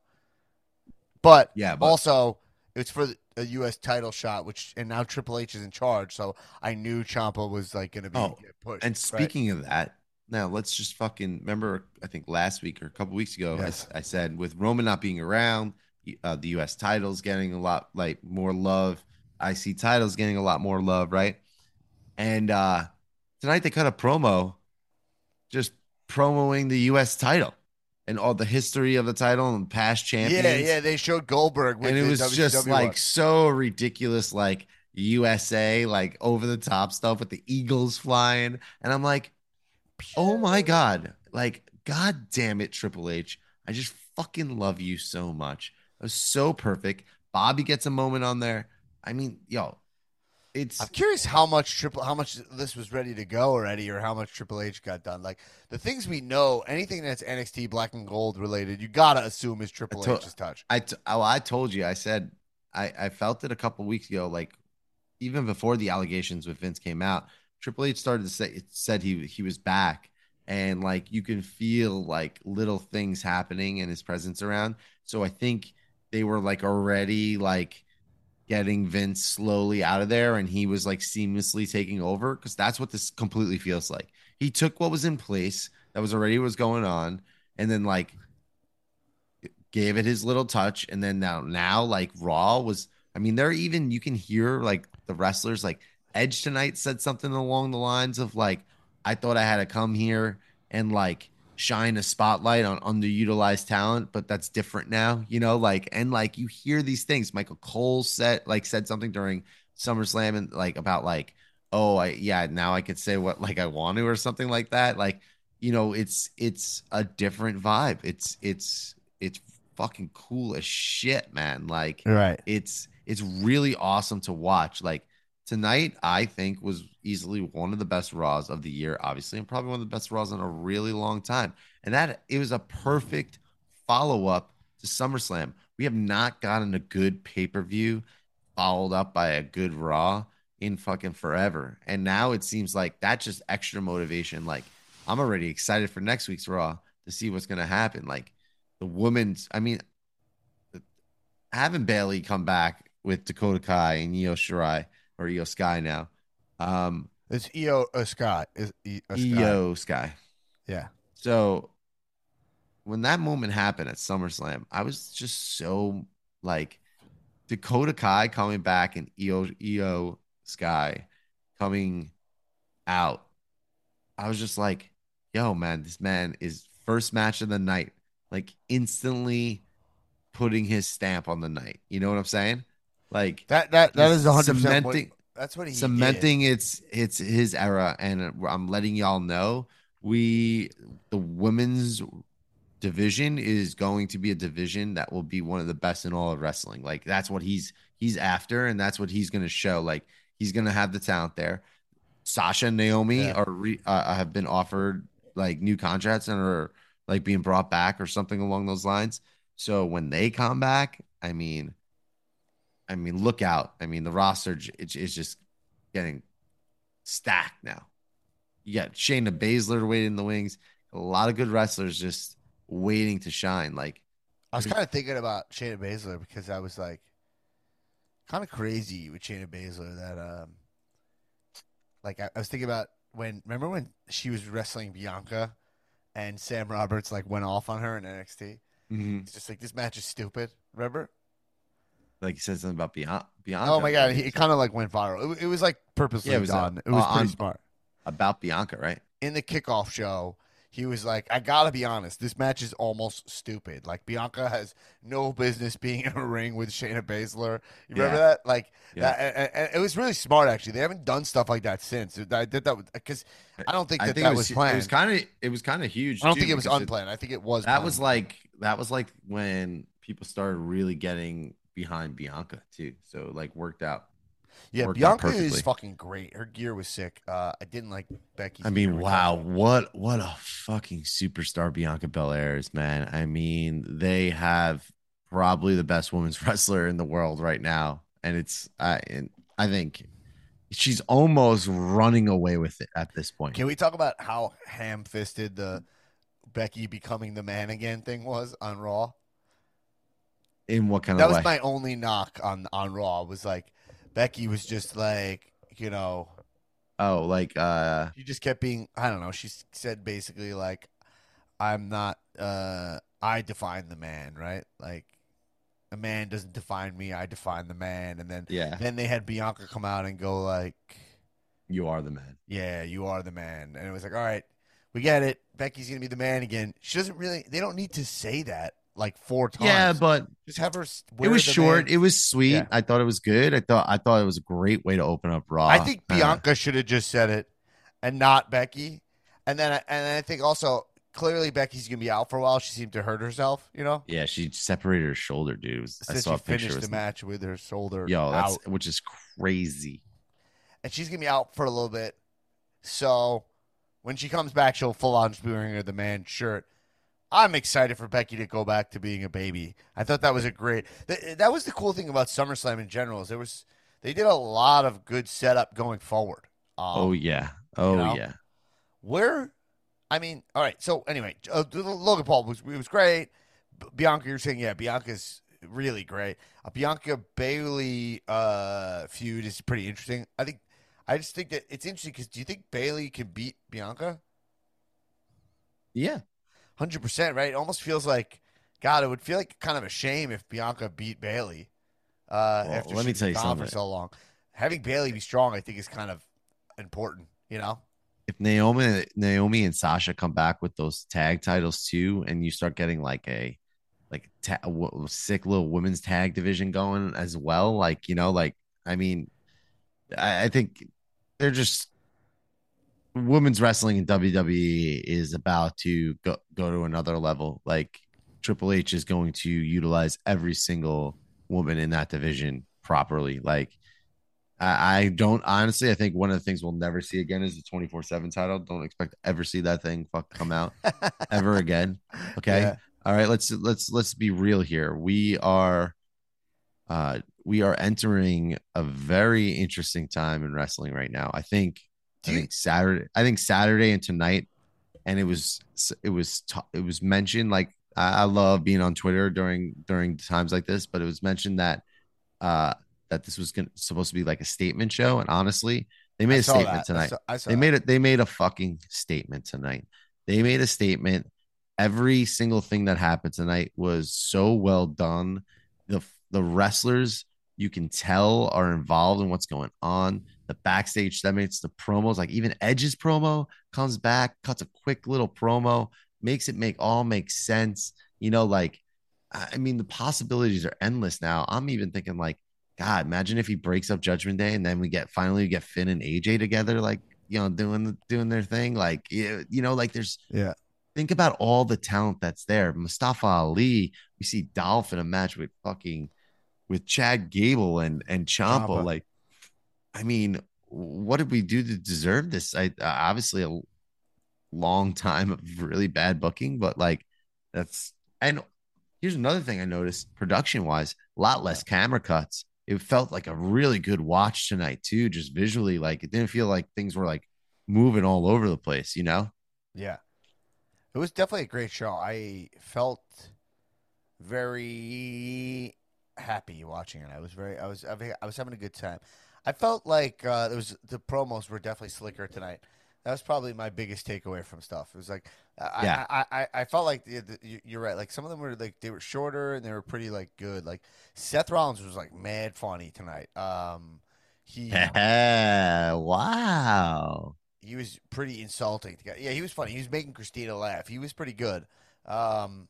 but Yeah, but also it's for the, a U S title shot, which and now Triple H is in charge, so I knew Ciampa was like going to be oh, get pushed. and Right? speaking of that, now let's just fucking remember. I think last week or a couple weeks ago, I, Yes. s- I said with Roman not being around, uh, the U S titles getting a lot like more love. I C titles getting a lot more love, right? And uh tonight they cut a promo just promoing the U S title and all the history of the title and past Yeah, champions. yeah. They showed Goldberg And with it the was just W C W one. like so ridiculous, like U S A, like over the top stuff with the Eagles flying. And I'm like, oh my God, like, God damn it, Triple H. I just fucking love you so much. It was so perfect. Bobby gets a moment on there. I mean, yo, I'm it's curious how much triple how much this was ready to go already, or how much Triple H got done. Like the things we know, anything that's N X T Black and Gold related, you gotta assume is I Triple told H's touch. I t- oh, I told you, I said I, I felt it a couple weeks ago, like even before the allegations with Vince came out, Triple H started to say it said he he was back, and like you can feel like little things happening in his presence around. So I think they were like already like getting Vince slowly out of there, and he was like seamlessly taking over because that's what this completely feels like. He took what was in place that was already was going on, and then like gave it his little touch, and then now now like Raw was. I mean, they're even you can hear like the wrestlers like Edge tonight said something along the lines of like, "I thought I had to come here and like shine a spotlight on underutilized talent, but that's different now." You know, like and like you hear these things. Michael Cole said like said something during SummerSlam and like about like, "Oh, I yeah, now I could say what like I want to," or something like that. Like, you know, it's it's a different vibe. It's it's it's fucking cool as shit, man. Like Right. it's it's really awesome to watch. Like tonight, I think was easily one of the best Raws of the year, obviously, and probably one of the best Raws in a really long time. And that it was a perfect follow up to SummerSlam. We have not gotten a good pay per view followed up by a good Raw in fucking forever. And now it seems like that's just extra motivation. Like I'm already excited for next week's Raw to see what's gonna happen. Like the women's, I mean, having Bailey come back with Dakota Kai and Io Shirai or Io Sky now. Um, It's Io uh, Scott is a Sky. Io Sky. Yeah. So when that moment happened at SummerSlam, I was just so like Dakota Kai coming back and Io Io Sky coming out. I was just like, yo, man, this man is first match of the night, like instantly putting his stamp on the night. You know what I'm saying? Like That that that he's is one hundred percent what cementing that's what he did. cementing its it's his era, and I'm letting y'all know we the women's division is going to be a division that will be one of the best in all of wrestling. Like that's what he's he's after, and that's what he's going to show. Like he's going to have the talent there. Sasha and Naomi Yeah. are re, uh, have been offered like new contracts and are like being brought back or something along those lines. So when they come back, I mean, I mean, look out. I mean, the roster is just getting stacked now. You got Shayna Baszler waiting in the wings. a lot of good wrestlers just waiting to shine. Like, I was kind of thinking about Shayna Baszler because I was like kind of crazy with Shayna Baszler that um like I, I was thinking about when remember when she was wrestling Bianca and Sam Roberts like went off on her in N X T. mhm. It's just like this match is stupid. Remember? Like you said something about Bian- Oh Bianca. my god, Like, he, it kind of like went viral. It, it was like yeah, purposely it was uh, done. It uh, was pretty on smart. about Bianca, right? In the kickoff show, he was like, I gotta be honest, this match is almost stupid. Like Bianca has no business being in a ring with Shayna Baszler. You remember Yeah, that? Like yeah. that, and, and it was really smart actually. They haven't done stuff like that since. I did that because I don't think I that think it that was was it was planned. kind of it was kind of I huge don't too think it was because it, unplanned. I think it was that was planned. like that was like when people started really getting behind Bianca too. So like worked out Yeah, worked out Bianca is perfectly. fucking great. Her gear was sick. Uh, I didn't like Becky's I gear mean, with wow, Carmella. what what a fucking superstar Bianca Belair is, man. I mean, they have probably the best women's wrestler in the world right now, and it's I and I think she's almost running away with it at this point. Can we talk about how ham-fisted the Becky becoming the man again thing was on Raw? In what kind That of was way? my only knock on on Raw. Was like Becky was just like you know Oh, like uh she just kept being I don't know. She said basically like I'm not uh I define the man, right? Like a man doesn't define me. I define the man. And then yeah, then they had Bianca come out and go like, you are the man. yeah, you are the man. And it was like, all right, we get it. Becky's gonna be the man again. She doesn't really. They don't need to say that like four Yeah, times. but Just have her it wear was the short. man. It was sweet. Yeah. I thought it was good. I thought I thought it was a great way to open up I Raw. think Uh, Bianca should have just said it and not Becky. And then and I think also clearly Becky's gonna be out for a while. She seemed to hurt herself, you know. yeah, she separated her shoulder, dude. It was- I Said saw she a picture. It finished the was, match with her shoulder yo, that's out, which is crazy. and she's gonna be out for a little bit. So when she comes back, she'll full on be wearing her the man shirt. I'm excited for Becky to go back to being a baby. I thought that was a great. That, that was the cool thing about SummerSlam in general. Is there was they did a lot of good setup going forward. Oh Um, yeah. you Oh know yeah. where, I mean, all right. So anyway, uh, Logan Paul was it was great. B- Bianca, you're saying yeah, Bianca's really great. A Bianca Bailey uh, feud is pretty interesting. I think. I just think that it's interesting because do you think Bailey can beat Bianca? Yeah. Hundred percent, right? It almost feels like, God, it would feel like kind of a shame if Bianca beat Bailey uh, Well, after let me she's tell been you gone for something. so long. Having Bailey be strong, I think, is kind of important. You know? If Naomi Naomi and Sasha come back with those tag titles too, and you start getting like a like ta- w- sick little women's tag division going as well, like you know, like I mean, I, I think they're just women's wrestling in W W E is about to go go to another level. Like Triple H is going to utilize every single woman in that division properly. Like I, I don't honestly. I think one of the things we'll never see again is the twenty four seven title. Don't expect to ever see that thing fuck come out ever again. Okay. Yeah. All right. Let's let's let's be real here. We are uh we are entering a very interesting time in wrestling right now. I think Do I you? think Saturday I think Saturday and tonight and it was it was it was mentioned like I, I love being on Twitter during during times like this, but it was mentioned that uh that this was gonna, supposed to be like a statement show, and honestly, they I made a saw statement that. I tonight. saw. I saw They that. made it. They made a fucking statement tonight. They made a statement. Every single thing that happened tonight was so well done. The the wrestlers you can tell are involved in what's going on. The backstage segments, the promos, like even Edge's promo comes back, cuts a quick little promo, makes it make all make sense. You know, like I mean, the possibilities are endless now. I'm even thinking like, God, imagine if he breaks up Judgment Day and then we get finally we get Finn and A J together, like you know, doing doing their thing. Like you, you know, like there's Yeah. think about all the talent that's there. Mustafa Ali, we see Dolph in a match with fucking with Chad Gable and and Champa. Champa. Like, I mean, what did we do to deserve this? I uh, obviously a long time of really bad booking, but like that's and here's another thing I noticed production wise, a lot Yeah. less camera cuts. It felt like a really good watch tonight too, just visually. Like it didn't feel like things were like moving all over the place, you know? Yeah. It was definitely a great show. I felt very happy watching it. I was very, I was, I was having a good time. I felt like uh, there was the promos were definitely slicker tonight. That was probably my biggest takeaway from stuff. It was like Yeah. I, I, I, I felt like the, the, you- you're right. Like some of them were like they were shorter and they were pretty like good. Like Seth Rollins was like mad funny tonight. Um, he Wow. he was pretty insulting. To get, yeah, he was funny. He was making Christina laugh. He was pretty good. Um,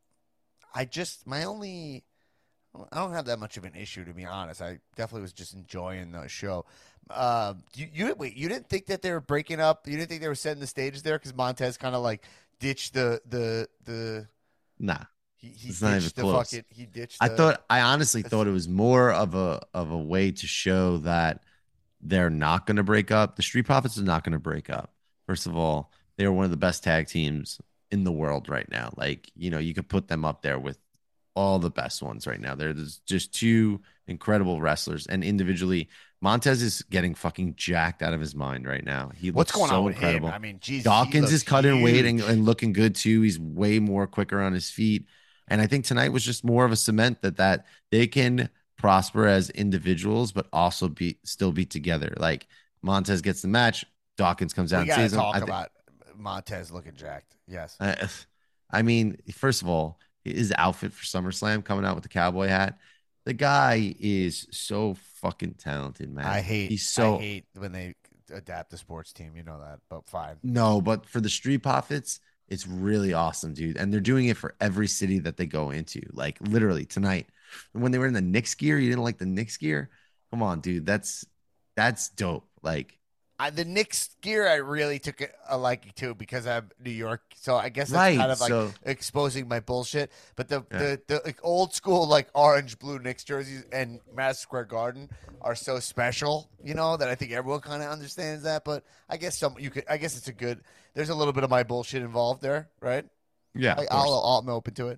I just my only I don't have that much of an issue, to be honest. I definitely was just enjoying the show. Uh, you, you wait, you didn't think that they were breaking up? You didn't think they were setting the stages there because Montez kind of like ditched the the the Nah, he, he it's not even ditched the close. fucking he ditched I the. thought I honestly thought it was more of a of a way to show that they're not going to break up. The Street Profits are not going to break up. First of all, they are one of the best tag teams in the world right now. Like, you know, you could put them up there with all the best ones right now. There's just two incredible wrestlers, and individually, Montez is getting fucking jacked out of his mind right now. He What's looks going on so with him? incredible. I mean, Jesus, he Dawkins looks is cutting weight and, huge. and looking good too. He's way more quicker on his feet. And I think tonight was just more of a cement that that they can prosper as individuals, but also be still be together. Like Montez gets the match, Dawkins comes out We and got to sees him. talk I think about Montez looking jacked. Yes, I, I mean, first of all, his outfit for SummerSlam coming out with the cowboy hat. The guy is so fucking talented, I man. hate He's I so hate when they adapt the sports team. You know that, but fine. no, but for the Street Profits, it's really awesome, dude. And they're doing it for every city that they go into. Like literally tonight, when they were in the Knicks gear, you didn't like the Knicks gear? Come on, dude. That's that's dope. Like, I, the Knicks gear, I really took a, a liking to because I'm New York. So I guess that's kind right. of like So exposing my bullshit. But the yeah. the, the like old school like orange blue Knicks jerseys and Madison Square Garden are so special, you know, that I think everyone kind of understands that. But I guess some you could. I guess it's a good. There's a little bit of my bullshit involved there, right? Yeah, I, of I'll, course. I'll I'm open to it.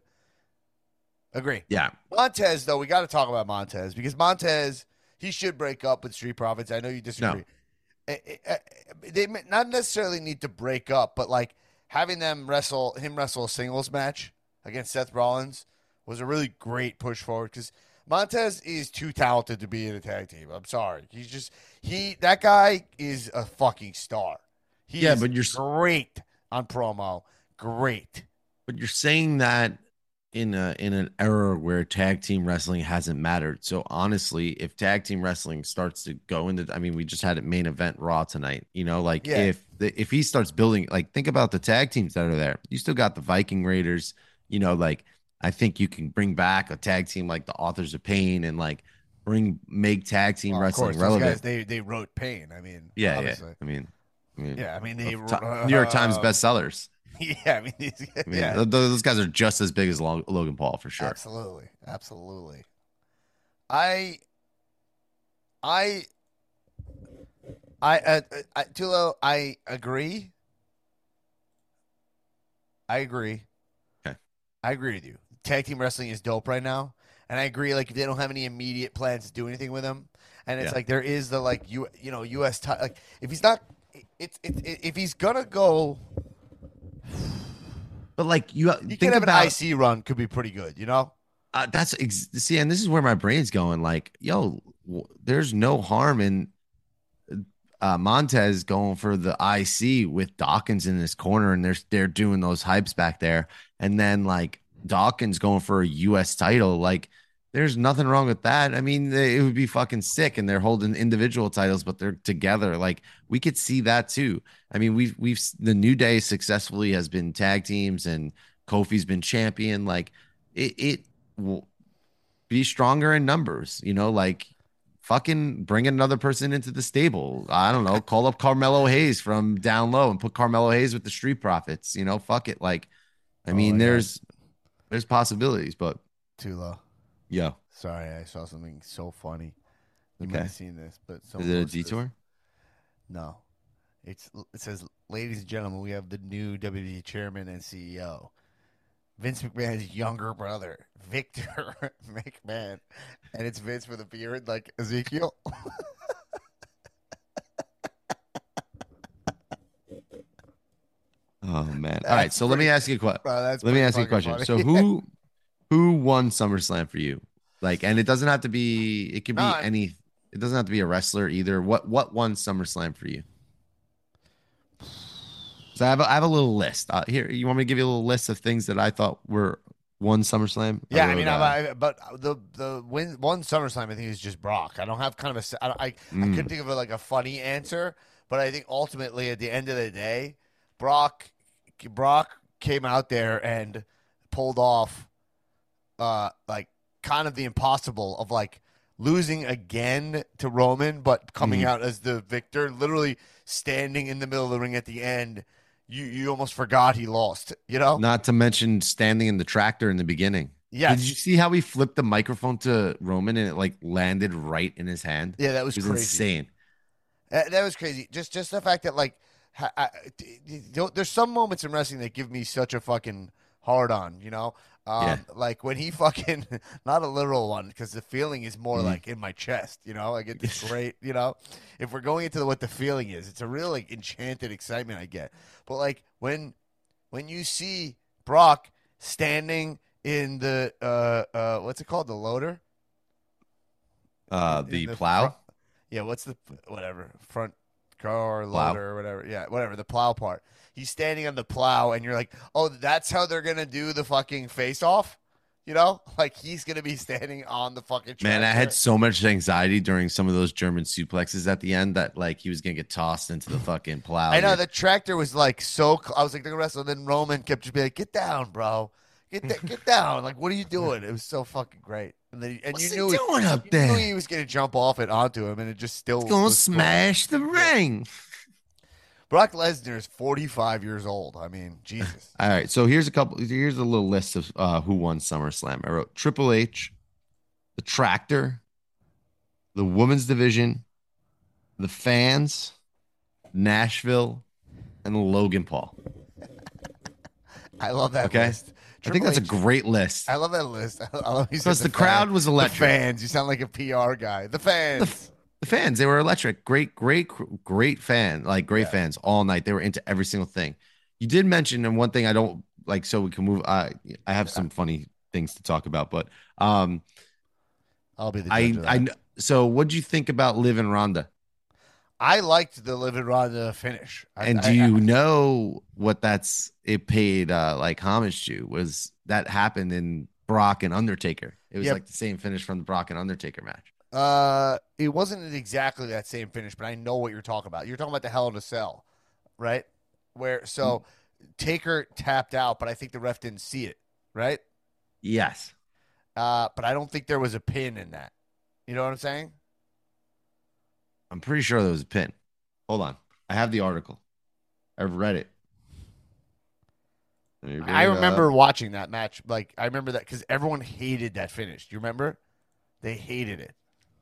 Agree. Yeah. Montez, though, we got to talk about Montez because Montez he should break up with Street Profits. I know you No. disagree. eh, eh, eh, they may not necessarily need to break up, but like having them wrestle him wrestle a singles match against Seth Rollins was a really great push forward because Montez is too talented to be in a tag team. I'm sorry, he's just he that guy is a fucking star. He Yeah, is but you're great on promo, great. but you're saying that in a in an era where tag team wrestling hasn't mattered. So honestly, if tag team wrestling starts to go into, I mean, we just had a main event Raw tonight. You know, like Yeah, if the, if he starts building, like think about the tag teams that are there. You still got the Viking Raiders. You know, like I think you can bring back a tag team like the Authors of Pain and like bring make tag team well, of wrestling course those guys relevant. they they wrote Pain. I mean, Yeah, yeah. obviously, I mean, I mean, yeah. I mean they, of to- New York Times um, bestsellers. yeah. I mean, these, I mean, yeah. th- those guys are just as big as Lo- Logan Paul for sure. Absolutely, absolutely. I, I, I, uh, I, Tulo, I agree. I agree. Okay. I agree with you. Tag team wrestling is dope right now, and I agree. Like if they don't have any immediate plans to do anything with him, and it's Yeah. like there is the like you you know U S ti- like if he's not, it's it, it, if he's gonna go, But like you he think can have about an I C run. Could be pretty good, you know. uh, that's ex- see, and this is where my brain's going. Like, yo, w- there's no harm in uh, Montez going for the I C with Dawkins in this corner, and they're they're doing those hypes back there, and then like Dawkins going for a U S title. Like, there's nothing wrong with that. I mean, they, it would be fucking sick, and they're holding individual titles, but they're together. Like, we could see that too. I mean, we've we've the New Day successfully has been tag teams, and Kofi's been champion. Like, it it will be stronger in numbers. You know, like fucking bring another person into the stable. I don't know. Call up Carmelo Hayes from down low and put Carmelo Hayes with the Street Profits. You know, fuck it. Like, I Oh mean, my god, there's there's possibilities, but Tulo. yeah. Sorry, I saw something so funny. You might Okay. have seen this, but Is someone it a posted this. detour? No, it's it says, "Ladies and gentlemen, we have the new W W E chairman and C E O, Vince McMahon's younger brother, Victor McMahon," and it's Vince with a beard like Ezekiel. Oh man. All right, so let me ask you a question. Let me ask you a question. Funny. So who who won SummerSlam for you? Like, and it doesn't have to be. It could be no, any. It doesn't have to be a wrestler either. What what won SummerSlam for you? So I have a, I have a little list uh, here. You want me to give you a little list of things that I thought were one SummerSlam? Yeah, I, I wrote, mean, uh, I, I, but the the win one SummerSlam I think is just Brock. I don't have kind of a I I, I mm, couldn't think of a, like a funny answer, but I think ultimately at the end of the day, Brock Brock came out there and pulled off uh like kind of the impossible of like losing again to Roman, but coming mm. out as the victor, literally standing in the middle of the ring at the end. You you almost forgot he lost, you know? Not to mention standing in the tractor in the beginning. Yes. Did you see how he flipped the microphone to Roman and it like landed right in his hand? Yeah, that was, It was crazy. insane. Uh, that was crazy. Just just the fact that like ha- I, d- d- there's some moments in wrestling that give me such a fucking hard on, you know? Um, Yeah. like when he fucking not a literal one because the feeling is more Mhm. like in my chest, you know? I get this great, you know. If we're going into the, what the feeling is, it's a real like enchanted excitement I get. But like when when you see Brock standing in the uh uh what's it called, the loader? Uh, In the the plow. front- yeah, what's the whatever front car Plow. loader or whatever? Yeah, whatever the plow part. He's standing on the plow, and you're like, oh, that's how they're gonna do the fucking face off. You know, like he's gonna be standing on the fucking. Man, I tractor. had so much anxiety during some of those German suplexes at the end that like he was gonna get tossed into the fucking plow. I know You're- the tractor was like so. Cl- I was like, they're gonna wrestle, and then Roman kept just being like, "Get down, bro, get da- get down." Like, what are you doing? It was so fucking great. And then, and What's you he knew doing up you there? knew he was gonna jump off it onto him, and it just still He's gonna was cool. smash the ring. Brock Lesnar is forty-five years old. I mean, Jesus. All right, so here's a couple. Here's a little list of uh, who won SummerSlam. I wrote Triple H, the Tractor, the Women's Division, the Fans, Nashville, and Logan Paul. I love that Okay. list. I think Triple that's a H- great list I love that list. I love you said because the fan- crowd was the electric. fans. You sound like a P R guy. The fans. The fans, they were electric. Great, great, great fan. Like great Yeah. fans all night. They were into every single ththing. You did mention, and one thing I don't like, so we can move. I I have some funny things to talk about, but um, I'll be the I judge of that. I so what'd you think about Liv and Ronda? I liked the Liv and Ronda finish. I, And do I- you I- know what that's it paid uh like homage to? Was that happened in Brock and Undertaker? It was Yep. like the same finish from the Brock and Undertaker match. Uh, it wasn't exactly that same finish, but I know what you're talking about. You're talking about the Hell in a Cell, right? Where so Taker tapped out, but I think the ref didn't see it, right? Yes. Uh, but I don't think there was a pin in that. You know what I'm saying? I'm pretty sure there was a pin. Hold on. I have the article. I've read it. Let me bring I it remember up. watching that match. Like I remember that because everyone hated that finish. Do you remember? They hated it.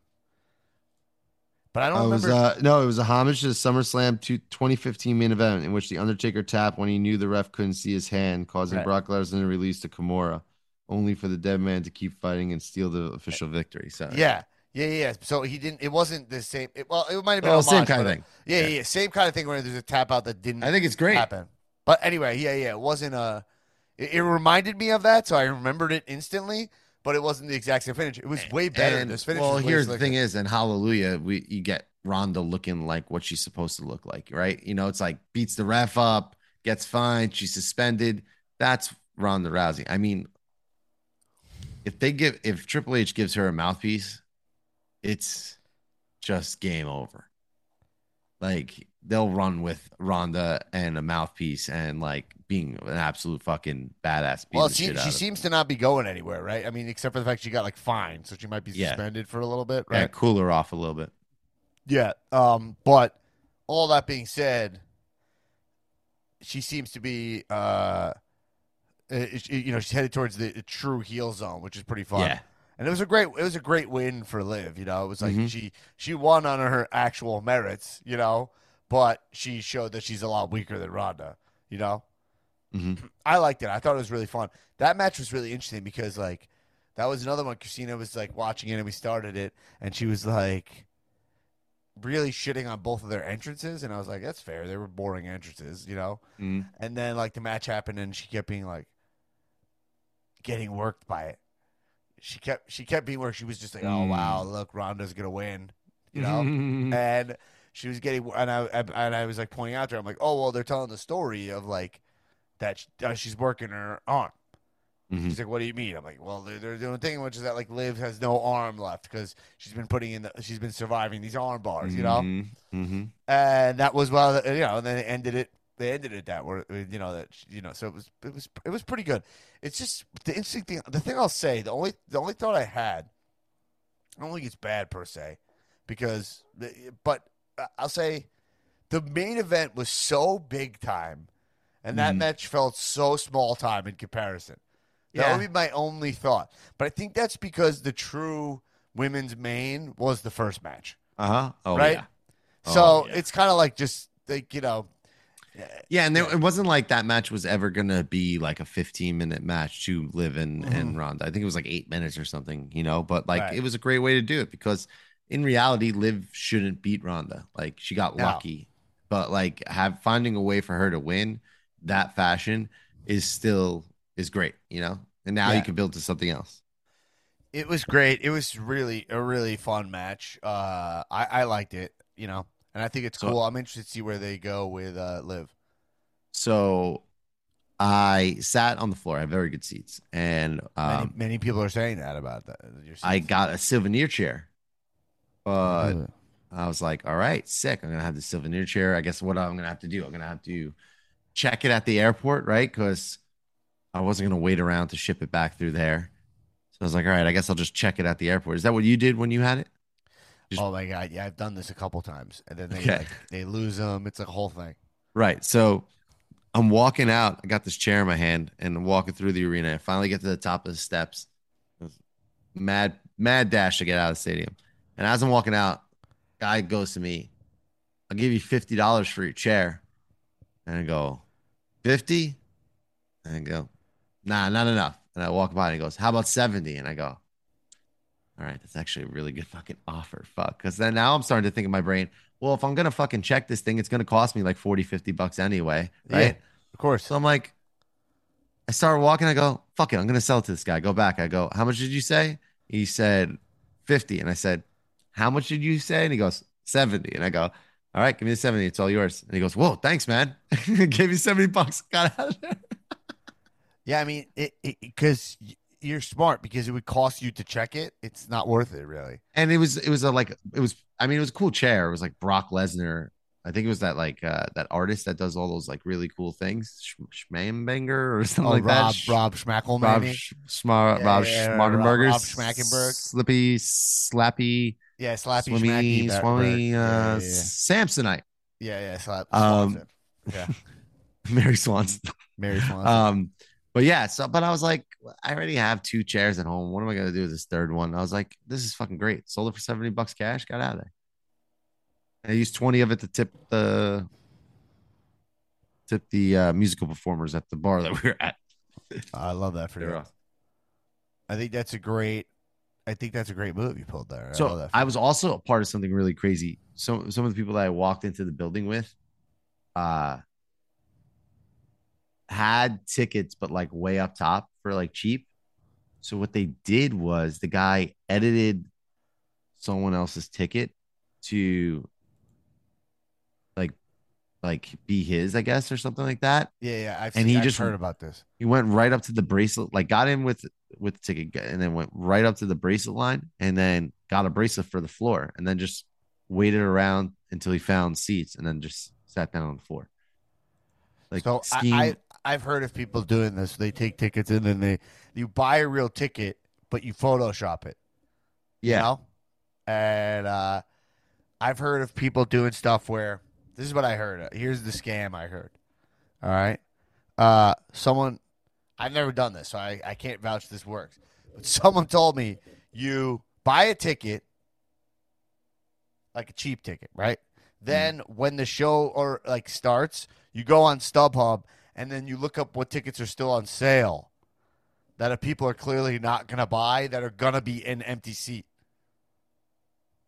But I don't Oh, it was, remember. uh, no, it was a homage to the SummerSlam two- twenty fifteen main event in which the Undertaker tapped when he knew the ref couldn't see his hand, causing Right. Brock Lesnar to release to Kimura, only for the dead man to keep fighting and steal the official victory. So Yeah, yeah, yeah. So he didn't. It wasn't the same. It, well, it might have been Well, a same homage, kind of but- thing. Yeah, yeah, Yeah. yeah, same kind of thing where there's a tap out that didn't I think it's great. happen. But anyway, yeah, yeah. It wasn't a. It, it reminded me of that, so I remembered it instantly. But it wasn't the exact same finish. It was way better. And this finish. well, was way here's the slicker. thing: is and Hallelujah, we you get Ronda looking like what she's supposed to look like, right? You know, it's like beats the ref up, gets fined, she's suspended. That's Ronda Rousey. I mean, if they give if Triple H gives her a mouthpiece, it's just game over. Like they'll run with Ronda and a mouthpiece and like being an absolute fucking badass. beating Well, the she, shit out she of seems to not be going anywhere, right? I mean, except for the fact she got like fined, so she might be Yeah. suspended for a little bit, Yeah, right? cool her off a little bit. Yeah. Um. But all that being said, she seems to be, uh, uh, you know, she's headed towards the true heel zone, which is pretty fun. Yeah. And it was a great, it was a great win for Liv. You know, it was like Mhm. she she won on her actual merits. You know, but she showed that she's a lot weaker than Ronda. You know, Mhm. I liked it. I thought it was really fun. That match was really interesting because like that was another one. Christina was like watching it, and we started it, and she was like, really shitting on both of their entrances, and I was like, that's fair. They were boring entrances, you know. Mm. And then like the match happened, and she kept being like getting worked by it. She kept she kept being worked. She was just like, oh wow, Mm. look, Ronda's gonna win, you know. And she was getting, and I and I was like pointing out to her, I'm like, oh well, they're telling the story of like that she, uh, she's working her arm. Mhm. She's like, what do you mean? I'm like, well, they're, they're doing a thing, which is that like Liv has no arm left because she's been putting in, the, she's been surviving these arm bars, you know. Mhm. Mhm. And that was well, you know. And then they ended it. They ended it that where you know that you know. So it was it was it was pretty good. It's just the interesting thing. The thing I'll say, the only the only thought I had, I don't think it's bad per se, because but I'll say the main event was so big time, and that Mhm. match felt so small time in comparison. That Yeah. would be my only thought. But I think that's because the true women's main was the first match, Uh huh. Oh right? yeah. So Oh, yeah. it's kind of like just like you know, Yeah, and there, yeah. it wasn't like that match was ever gonna be like a fifteen minute match to Liv and, Mhm. and Ronda. I think it was like eight minutes or something, you know. But like, Right. it was a great way to do it because in reality, Liv shouldn't beat Ronda. Like, she got No. lucky, but like, have finding a way for her to win that fashion is still is great, you know. And now you Yeah. can build to something else. It was great. It was really a really fun match. Uh, I I liked it, you know, and I think it's So, cool. I'm interested to see where they go with uh, Liv. so I sat on the floor. I have very good seats, and Many um, many people are saying that about that. Your I seats. got a souvenir chair. But Ooh. I was like, all right, sick. I'm gonna have the souvenir chair. I guess what I'm gonna have to do, I'm gonna have to check it at the airport, right? Because I wasn't gonna wait around to ship it back through there. So I was like, all right, I guess I'll just check it at the airport. Is that what you did when you had it? Just Oh my god, yeah, I've done this a couple times, and then they okay, like they lose them. It's a whole thing. right. So I'm walking out. I got this chair in my hand, and I'm walking through the arena. I finally get to the top of the steps. It was mad, mad dash to get out of the stadium. And as I'm walking out, guy goes to me, "I'll give you fifty dollars for your chair." And I go, fifty? And I go, nah, not enough. And I walk by and he goes, how about seventy? And I go, all right, that's actually a really good fucking offer. Fuck. Because then now I'm starting to think in my brain, well, if I'm going to fucking check this thing, it's going to cost me like forty, fifty bucks anyway. Yeah, Right. of course. So I'm like, I start walking. I go, fuck it. I'm going to sell it to this guy. I go back. I go, how much did you say? He said fifty. And I said, how much did you say? And he goes, seventy. And I go, all right, give me the seventy. It's all yours. And he goes, whoa, thanks, man. Gave me seventy bucks. Got out of there. Yeah, I mean, it because you're smart because it would cost you to check it. It's not worth it, really. And it was it was a like it was I mean it was a cool chair. It was like Brock Lesnar. I think it was that like uh that artist that does all those like really cool things, Sch- Schmambanger or something Oh, like that. Rob Sch- Rob Schmackle, Rob maybe. Sch- Smar Yeah, Rob yeah, Rob, Schmartenberger, Rob Schmackenberg. Slippy, Slappy, Yeah, Slappy Schmacky Swimmy, Berg. Swimmy, Yeah, uh, yeah, yeah, Samsonite, yeah, yeah. Slap um, Swanson. Yeah, Mary Swanson. Mary Swanson. Um, but yeah, so but I was like, I already have two chairs at home. What am I gonna do with this third one? I was like, this is fucking great. Sold it for seventy bucks cash, got out of there. And I used twenty of it to tip the tip the uh, musical performers at the bar that we were at. I love that for They were you. awesome. I think that's a great. I think that's a great move you pulled there. I love So that. For I you. was also a part of something really crazy. So some of the people that I walked into the building with uh had tickets, but like way up top for like cheap. So what they did was the guy edited someone else's ticket to like like be his, I guess, or something like that. Yeah, yeah. I've And seen, he I've just heard about this. he went right up to the bracelet, like got in with with the ticket, and then went right up to the bracelet line, and then got a bracelet for the floor, and then just waited around until he found seats, and then just sat down on the floor. Like So I, I scheme, I've heard of people doing this. They take tickets and then they you buy a real ticket, but you Photoshop it. You yeah, know, and uh, I've heard of people doing stuff where this is what I heard. Here's the scam I heard. All right, uh, someone I've never done this, so I, I can't vouch this works. But someone told me you buy a ticket, like a cheap ticket, right? Then when the show or like starts, you go on StubHub and then you look up what tickets are still on sale that are people are clearly not gonna buy that are gonna be in empty seat.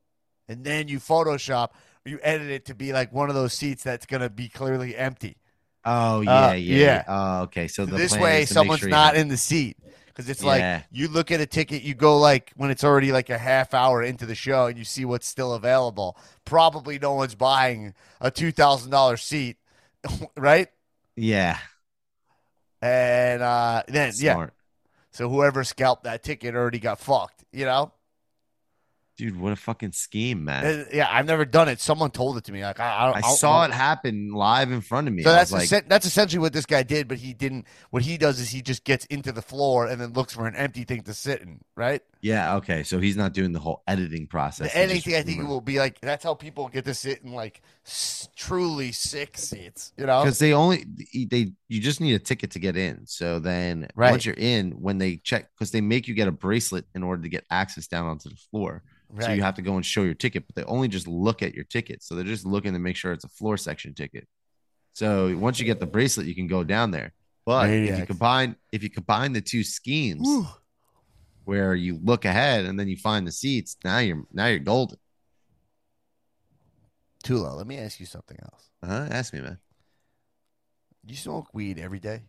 and then you Photoshop or you edit it to be like one of those seats that's gonna be clearly empty. Oh Uh, yeah, yeah. yeah. yeah. Oh, okay. So So the this plan way, is to make someone's sure you not have. in the seat because it's like Yeah, you look at a ticket, you go like when it's already like a half hour into the show, and you see what's still available. Probably no one's buying a two thousand dollar seat, right? yeah. And uh, then yeah, Smart. so whoever scalped that ticket already got fucked, you know? Dude, what a fucking scheme, man. Uh, yeah, I've never done it. Someone told it to me. Like I, I, I I don't saw know. it happen live in front of me. So I was that's like, essen- that's essentially what this guy did, but he didn't. What he does is he just gets into the floor and then looks for an empty thing to sit in, right? yeah, okay. So he's not doing the whole editing The process. He just anything I think it will be like that's how people get to sit in like s- truly sick seats, you know? because they only they you just need a ticket to get in. So then Right, once you're in, when they check, because they make you get a bracelet in order to get access down onto the floor. So you right. have to go and show your ticket, but they only just look at your ticket. So they're just looking to make sure it's a floor section ticket. So once you get the bracelet, you can go down there. But if you Maniacs. combine if you combine the two schemes Whew. where you look ahead and then you find the seats, now you're now you're golden. Tula, let me ask you something else. Uh-huh. Ask me, man. You smoke weed every day?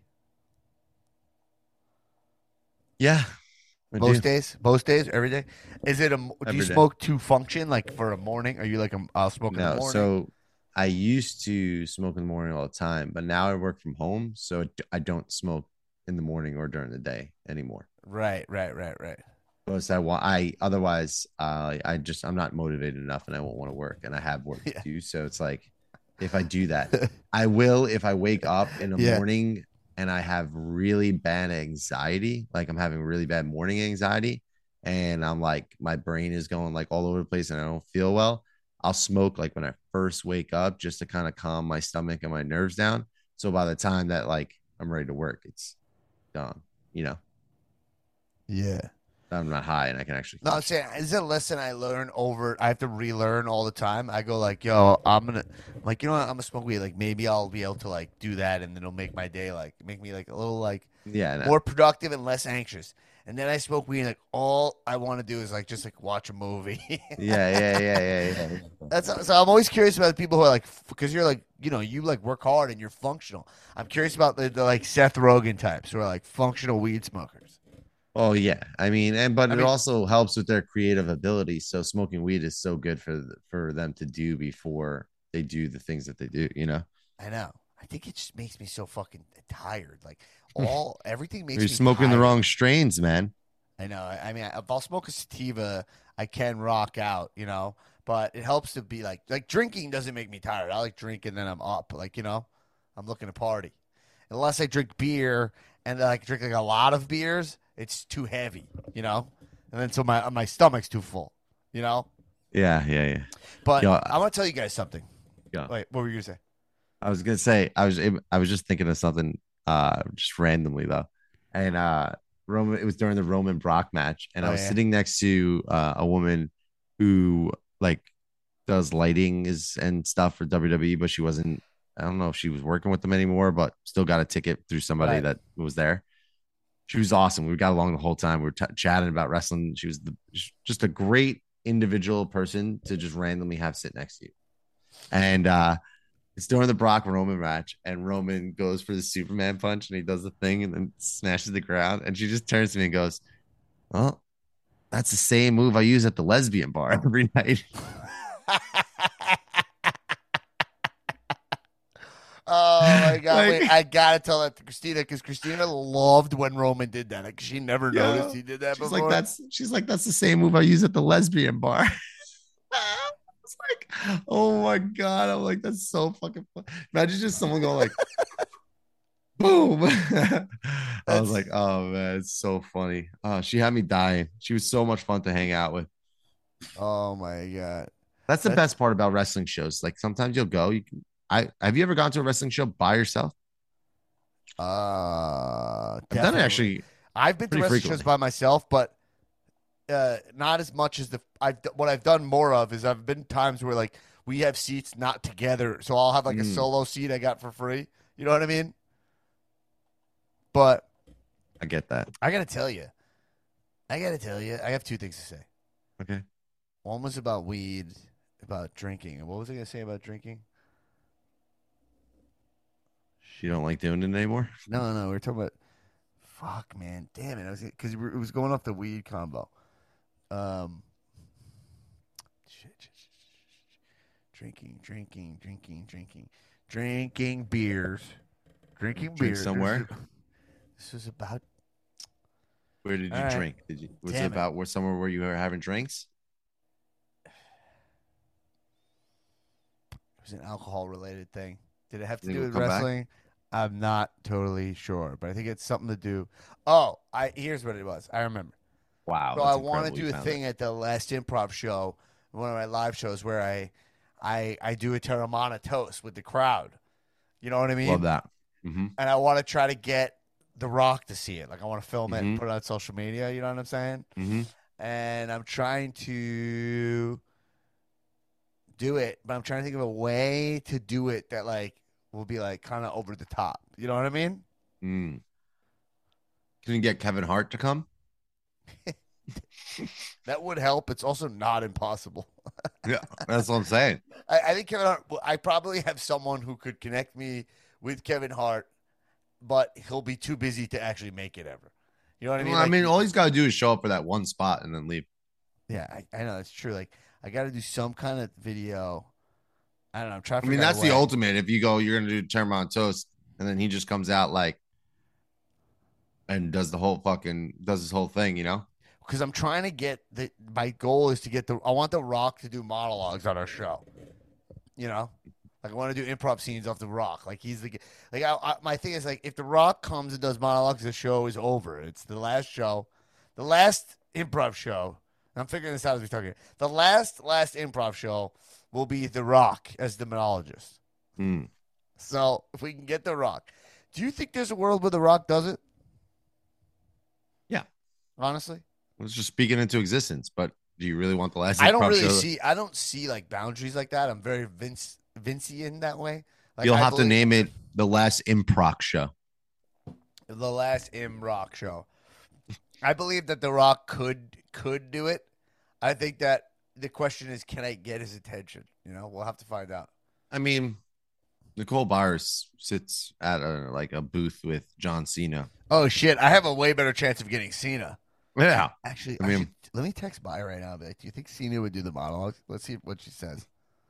Yeah, I do Most days? Most days? Every day? Is it a? Do you every day. smoke to function, like for a morning? Are you like a? I'll smoke in the No, morning. so I used to smoke in the morning all the time, but now I work from home, so I don't smoke in the morning or during the day anymore. Right, right, right, right. Because I want, I otherwise, uh, I just I'm not motivated enough, and I won't want to work, and I have work to Yeah. do. So it's like, if I do that, I will if I wake up in the Yeah. morning and I have really bad anxiety, like I'm having really bad morning anxiety, and I'm like my brain is going like all over the place, and I don't feel well. I'll smoke like when I first wake up just to kind of calm my stomach and my nerves down. So by the time that like I'm ready to work, it's done. You know, Yeah. I'm not high and I can actually No, I'm function. saying it's a lesson I learn over. I have to relearn all the time. I go like, yo, I'm gonna, like, you know what? I'm gonna smoke weed. Like, maybe I'll be able to like do that, and then it'll make my day like make me like a little like Yeah, no. more productive and less anxious. And then I smoke weed, and like all I want to do is like just like watch a movie. yeah, yeah, yeah, yeah, yeah. That's so. I'm always curious about the people who are like, because you're like, you know, you like work hard and you're functional. I'm curious about the, the like Seth Rogen types who are like functional weed smokers. Oh yeah, I mean, and but I it mean, also helps with their creative ability. So smoking weed is so good for for them to do before they do the things that they do. You know, I know. I think it just makes me so fucking tired. Like all everything makes you're me smoking the tired. wrong strains, man. I know. I, I mean, if I'll smoke a sativa, I can rock out, you know. But it helps to be like like drinking doesn't make me tired. I like drinking, then I'm up. Like you know, I'm looking to party. Unless I drink beer and I drink like a lot of beers, it's too heavy, you know. And then so my my stomach's too full, you know. Yeah, yeah, yeah. But Yo, I want to tell you guys something. yeah. Wait, what were you gonna say? I was gonna say I was I was just thinking of something uh just randomly though, and uh Roman it was during the Roman Brock match, and I Oh was yeah, sitting next to uh, a woman who like does lighting is and stuff for W W E, but she wasn't. I don't know if she was working with them anymore, but still got a ticket through somebody right. that was there. She was awesome. We got along the whole time. We were t- chatting about wrestling. She was the, just a great individual person to just randomly have sit next to you. And uh, it's during the Brock Roman match, and Roman goes for the Superman punch, and he does the thing, and then smashes the ground. And she just turns to me and goes, "Well, that's the same move I use at the lesbian bar every night." Oh my god! Like, Wait, I gotta tell that to Christina because Christina loved when Roman did that. Like she never noticed yo, he did that she's like, before. "That's," she's like, "That's the same move I use at the lesbian bar." It's like, oh my god! I'm like, that's so fucking fun. Imagine just someone going like, boom. I was That's like, oh man, it's so funny. Oh, she had me dying. She was so much fun to hang out with. oh my god. That's the That's best part about wrestling shows. Like sometimes you'll go. You can. I have you ever gone to a wrestling show by yourself? uh I've done it definitely. actually I've been to pretty wrestling shows frequently. by myself, but uh not as much as the I've what I've done more of is I've been times where like we have seats not together, so I'll have like a Mm, solo seat I got for free. You know what I mean? But I get that. I gotta tell you, I gotta tell you, I have two things to say. Okay. One was about weed. about drinking. What was I gonna say about drinking? You don't like doing it anymore? No, no, we were talking about. Fuck, man, damn it! I was because it was going off the weed combo. Um, shit, shit, shit, shit. drinking, drinking, drinking, drinking, drinking beers, drinking Drink beers. somewhere? This is, this is about. Where did you All right. drink? Did you was Damn it it. about where somewhere where you were having drinks? It was an alcohol related thing. Did it have to Think do it'll with come back? wrestling? I'm not totally sure, but I think it's something to do. Oh, I here's what it was. I remember. Wow, So that's I want to incredible you do a found thing it. at the last improv show, one of my live shows, where I, I, I do a Terramana toast with the crowd. You know what I mean? Love that. Mm-hmm. And I want to try to get The Rock to see it. Like I want to film it and Mhm. put it on social media. You know what I'm saying? Mm-hmm. And I'm trying to do it, but I'm trying to think of a way to do it that like will be like kind of over the top. You know what I mean? Mm. Can you get Kevin Hart to come? That would help. It's also not impossible. Yeah, that's what I'm saying. I, I think Kevin Hart. I probably have someone who could connect me with Kevin Hart, but he'll be too busy to actually make it ever. You know what I mean? Well, I Like, mean, all he's got to do is show up for that one spot and then leave. yeah, I, I know that's true. Like, I got to do some kind of video. I don't know. I'm trying I to. mean, figure out that's a the way. ultimate. If you go, you're gonna do Terramon toast, and then he just comes out like and does the whole fucking does his whole thing, you know? Because I'm trying to get the. My goal is to get the. I want The Rock to do monologues on our show. You know, like I want to do improv scenes off The Rock. Like he's the. Like I, I, my thing is like if The Rock comes and does monologues, the show is over. It's the last show, the last improv show. I'm figuring this out as we talk here. The last last improv show will be The Rock as the monologist. Mm. So if we can get The Rock, do you think there's a world where The Rock does it? Yeah. Honestly. Let's just speak it into existence. But do you really want the last? I don't improv really show? see. I don't see like boundaries like that. I'm very Vince Vincian that way. Like You'll I have to believe- name it the last improc show. the last M Rock show. I believe that The Rock could could do it. I think that the question is, can I get his attention? You know, we'll have to find out. I mean, Nicole Byers sits at a like a booth with John Cena. Oh shit! I have a way better chance of getting Cena. Yeah. Actually, I I mean- should- let me text By right now. Be like, do you think Cena would do the monologue? Let's see what she says.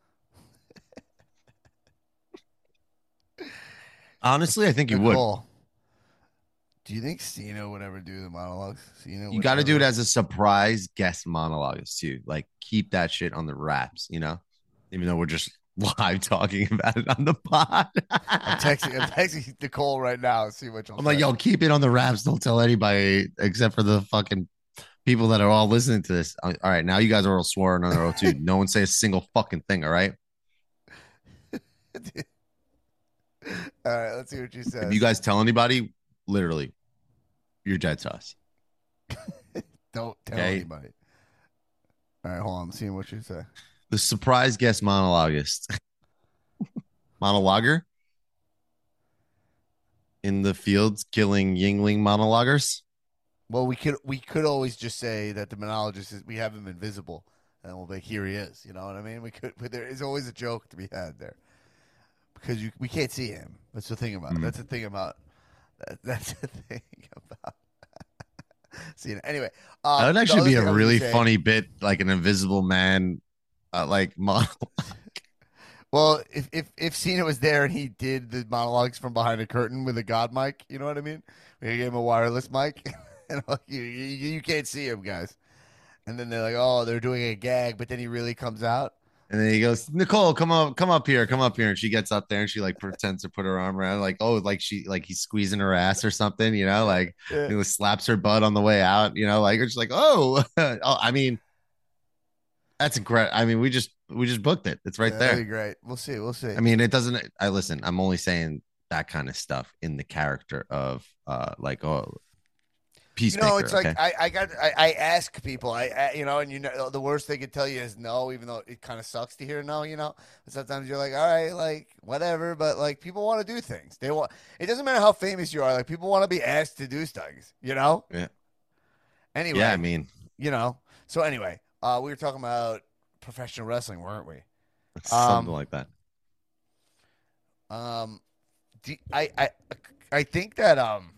Honestly, I think you would. Nicole, do you think Cena would ever do the monologues? Cena, You got to do it as a surprise guest monologuist too. Like keep that shit on the wraps, you know. Even though we're just live talking about it on the pod. I'm texting. I'm texting Nicole right now and see what. I'm like, yo, keep it on the wraps. Don't tell anybody except for the fucking people that are all listening to this. All right, now you guys are all swearing on their own too. No one say a single fucking thing. All right. All right, let's see what she says. If you guys tell anybody, literally, you're dead to us. Don't tell Okay. anybody. All right, hold on. I'm seeing what you say. The surprise guest monologuist, monologuer in the fields killing Yingling monologuers. Well, we could we could always just say that the monologist is we have him invisible, and we'll be like, here he is. You know what I mean? We could, but there is always a joke to be had there because you we can't see him. That's the thing about Mhm. that's the thing about that, that's the thing about seeing it. Anyway, um, That would the actually other be thing I a was really gonna say- funny bit, like an invisible man, uh, like model. Well, if if if Cena was there and he did the monologues from behind a curtain with a god mic, you know what I mean? We gave him a wireless mic, and like, you, you you can't see him, guys. And then they're like, "Oh, they're doing a gag," but then he really comes out. And then he goes, Nicole, come up, come up here, come up here. And she gets up there and she like pretends to put her arm around, like, oh, like she like he's squeezing her ass or something, you know, like Yeah. he was- slaps her butt on the way out, you know, like it's like, oh, oh, I mean, that's incredible. I mean, we just we just booked it. It's right Yeah, there. that'd be great. We'll see. We'll see. I mean, it doesn't. I listen. I'm only saying that kind of stuff in the character of uh, like oh, you peacemaker. know, it's okay? like I, I got I, I ask people, I, I you know, and you know, the worst they could tell you is no, even though it kind of sucks to hear no. You know, but sometimes you're like, all right, like whatever, but like people want to do things. They want. It doesn't matter how famous you are. Like people want to be asked to do things. You know. Yeah. Anyway. yeah, I mean, you know. So anyway, uh, we were talking about professional wrestling, weren't we? Something Um, like that. um, do, I, I, I think that um,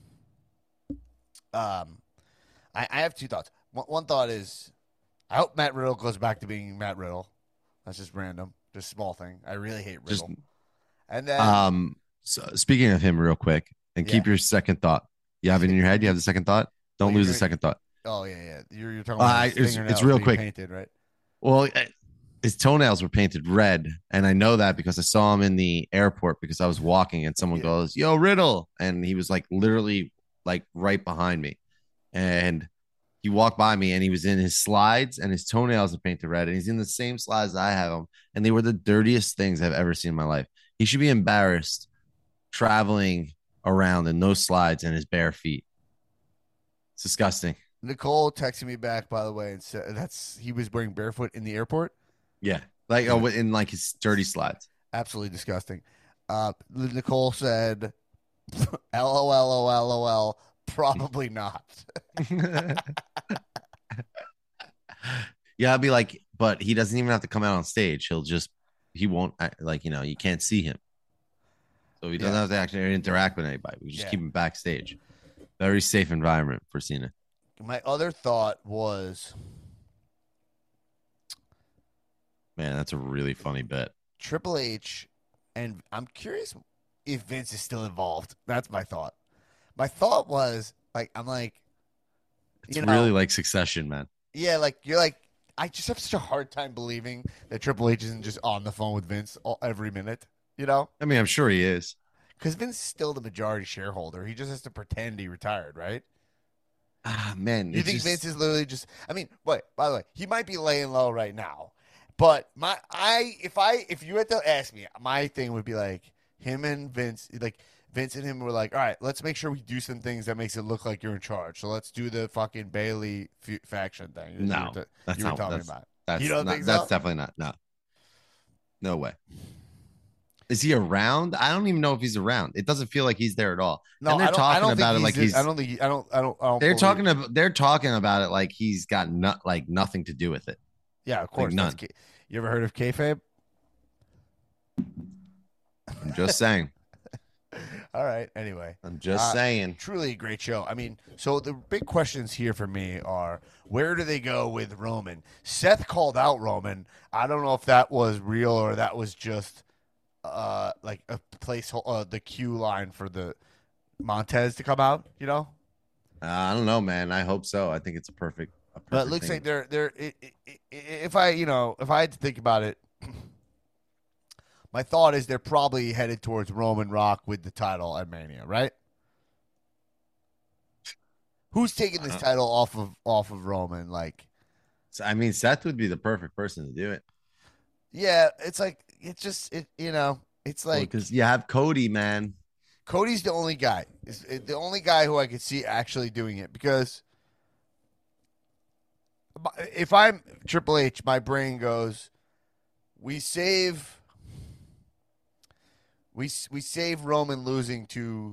um, I, I have two thoughts. One, one thought is, I hope Matt Riddle goes back to being Matt Riddle. That's just random, just small thing. I really hate Just Riddle. And then, um so speaking of him real quick, and yeah, keep your second thought. You have it in your head, you have the second thought. oh, Don't you're lose the gonna, second thought. oh yeah, yeah, you're you're talking about Uh, his it's it's fingernails real being quick. painted, right? Well, eh, his toenails were painted red, and I know that because I saw him in the airport because I was walking and someone Yeah, goes, "Yo, Riddle," and he was like literally like right behind me, and he walked by me and he was in his slides and his toenails are painted red and he's in the same slides I have him, and they were the dirtiest things I've ever seen in my life. He should be embarrassed traveling around in those slides and his bare feet. It's disgusting. Nicole texted me back, by the way, and said that's he was wearing barefoot in the airport. Yeah, like Yeah, oh, in like his dirty slides. absolutely disgusting. Uh, Nicole said, "L O L O L O L, probably not." Yeah, I'll be like, but he doesn't even have to come out on stage. He'll just, he won't, like, you know, you can't see him. So he doesn't Yeah, have to actually interact with anybody. We just yeah. keep him backstage. Very safe environment for Cena. My other thought was Man, that's a really funny bit. Triple H, and I'm curious if Vince is still involved. That's my thought. My thought was like, I'm like, It's you really know, like Succession, man. yeah, like you're like, I just have such a hard time believing that Triple H isn't just on the phone with Vince all, every minute, you know? I mean, I'm sure he is. Because Vince is still the majority shareholder. He just has to pretend he retired, right? Ah, man, You it's think Vince just, is literally just? I mean, wait. By the way, he might be laying low right now, but my I if I if you had to ask me, my thing would be like him and Vince, like Vince and him were like, all right, let's make sure we do some things that makes it look like you're in charge. So let's do the fucking Bailey f- faction thing that you were, no, t- that's you were not, talking that's, about. You that's don't not, think that's so? definitely not, no, no way. Is he around? I don't even know if he's around. It doesn't feel like he's there at all. No, And they're I don't. I talking don't think about it like he's. I he's don't think. He, I don't. I don't. I don't they're believe. talking about they're talking about it like he's got not like nothing to do with it. Yeah, of Like course. That's. none. K- you ever heard of kayfabe? I'm just saying. All right. Anyway, I'm just uh, saying. truly a great show. I mean, so the big questions here for me are where do they go with Roman? Seth called out Roman. I don't know if that was real or that was just uh like a place uh, the cue line for the Montez to come out. You know, Uh, I don't know, man. I hope so. I think it's a perfect a but it perfect looks like thing. they're they're. i i if I you know if I had to think about it. My thought is they're probably headed towards Roman Rock with the title at Mania, right? Who's taking this Uh, title off of off of Roman? Like, so, I mean, Seth would be the perfect person to do it. yeah, it's like it's just it. You know, it's Well, like because you have Cody, man. Cody's the only guy. Is the only guy who I could see actually doing it because if I'm Triple H, my brain goes, we save. We we save Roman losing to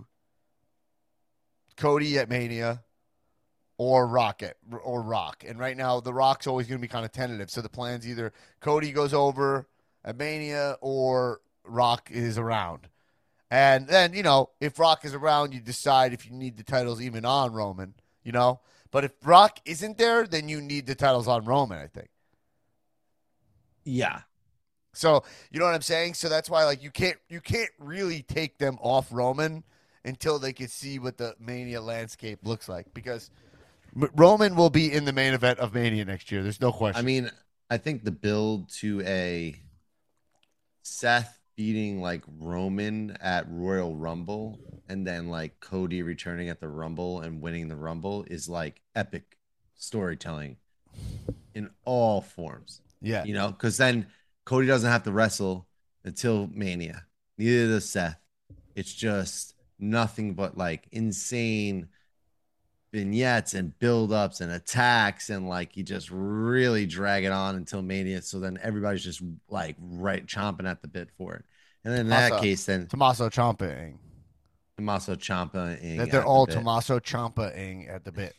Cody at Mania or Rocket or Rock. And right now the Rock's always going to be kind of tentative. So the plan's either Cody goes over at Mania or Rock is around. And then, you know, if Rock is around, you decide if you need the titles even on Roman, you know? But if Rock isn't there, then you need the titles on Roman, I think. Yeah. So, you know what I'm saying? So that's why like you can't you can't really take them off Roman until they can see what the Mania landscape looks like because Roman will be in the main event of Mania next year. There's no question. I mean, I think the build to a Seth beating like Roman at Royal Rumble and then like Cody returning at the Rumble and winning the Rumble is like epic storytelling in all forms. Yeah. You know, because then Cody doesn't have to wrestle until Mania. Neither does Seth. It's just nothing but like insane vignettes and build-ups and attacks, and like you just really drag it on until Mania. So then everybody's just like right chomping at the bit for it. And then in that Tommaso, case, then Tommaso Ciampaing. Tommaso Ciampa That they're at the all bit. Tommaso Ciampaing at the bit.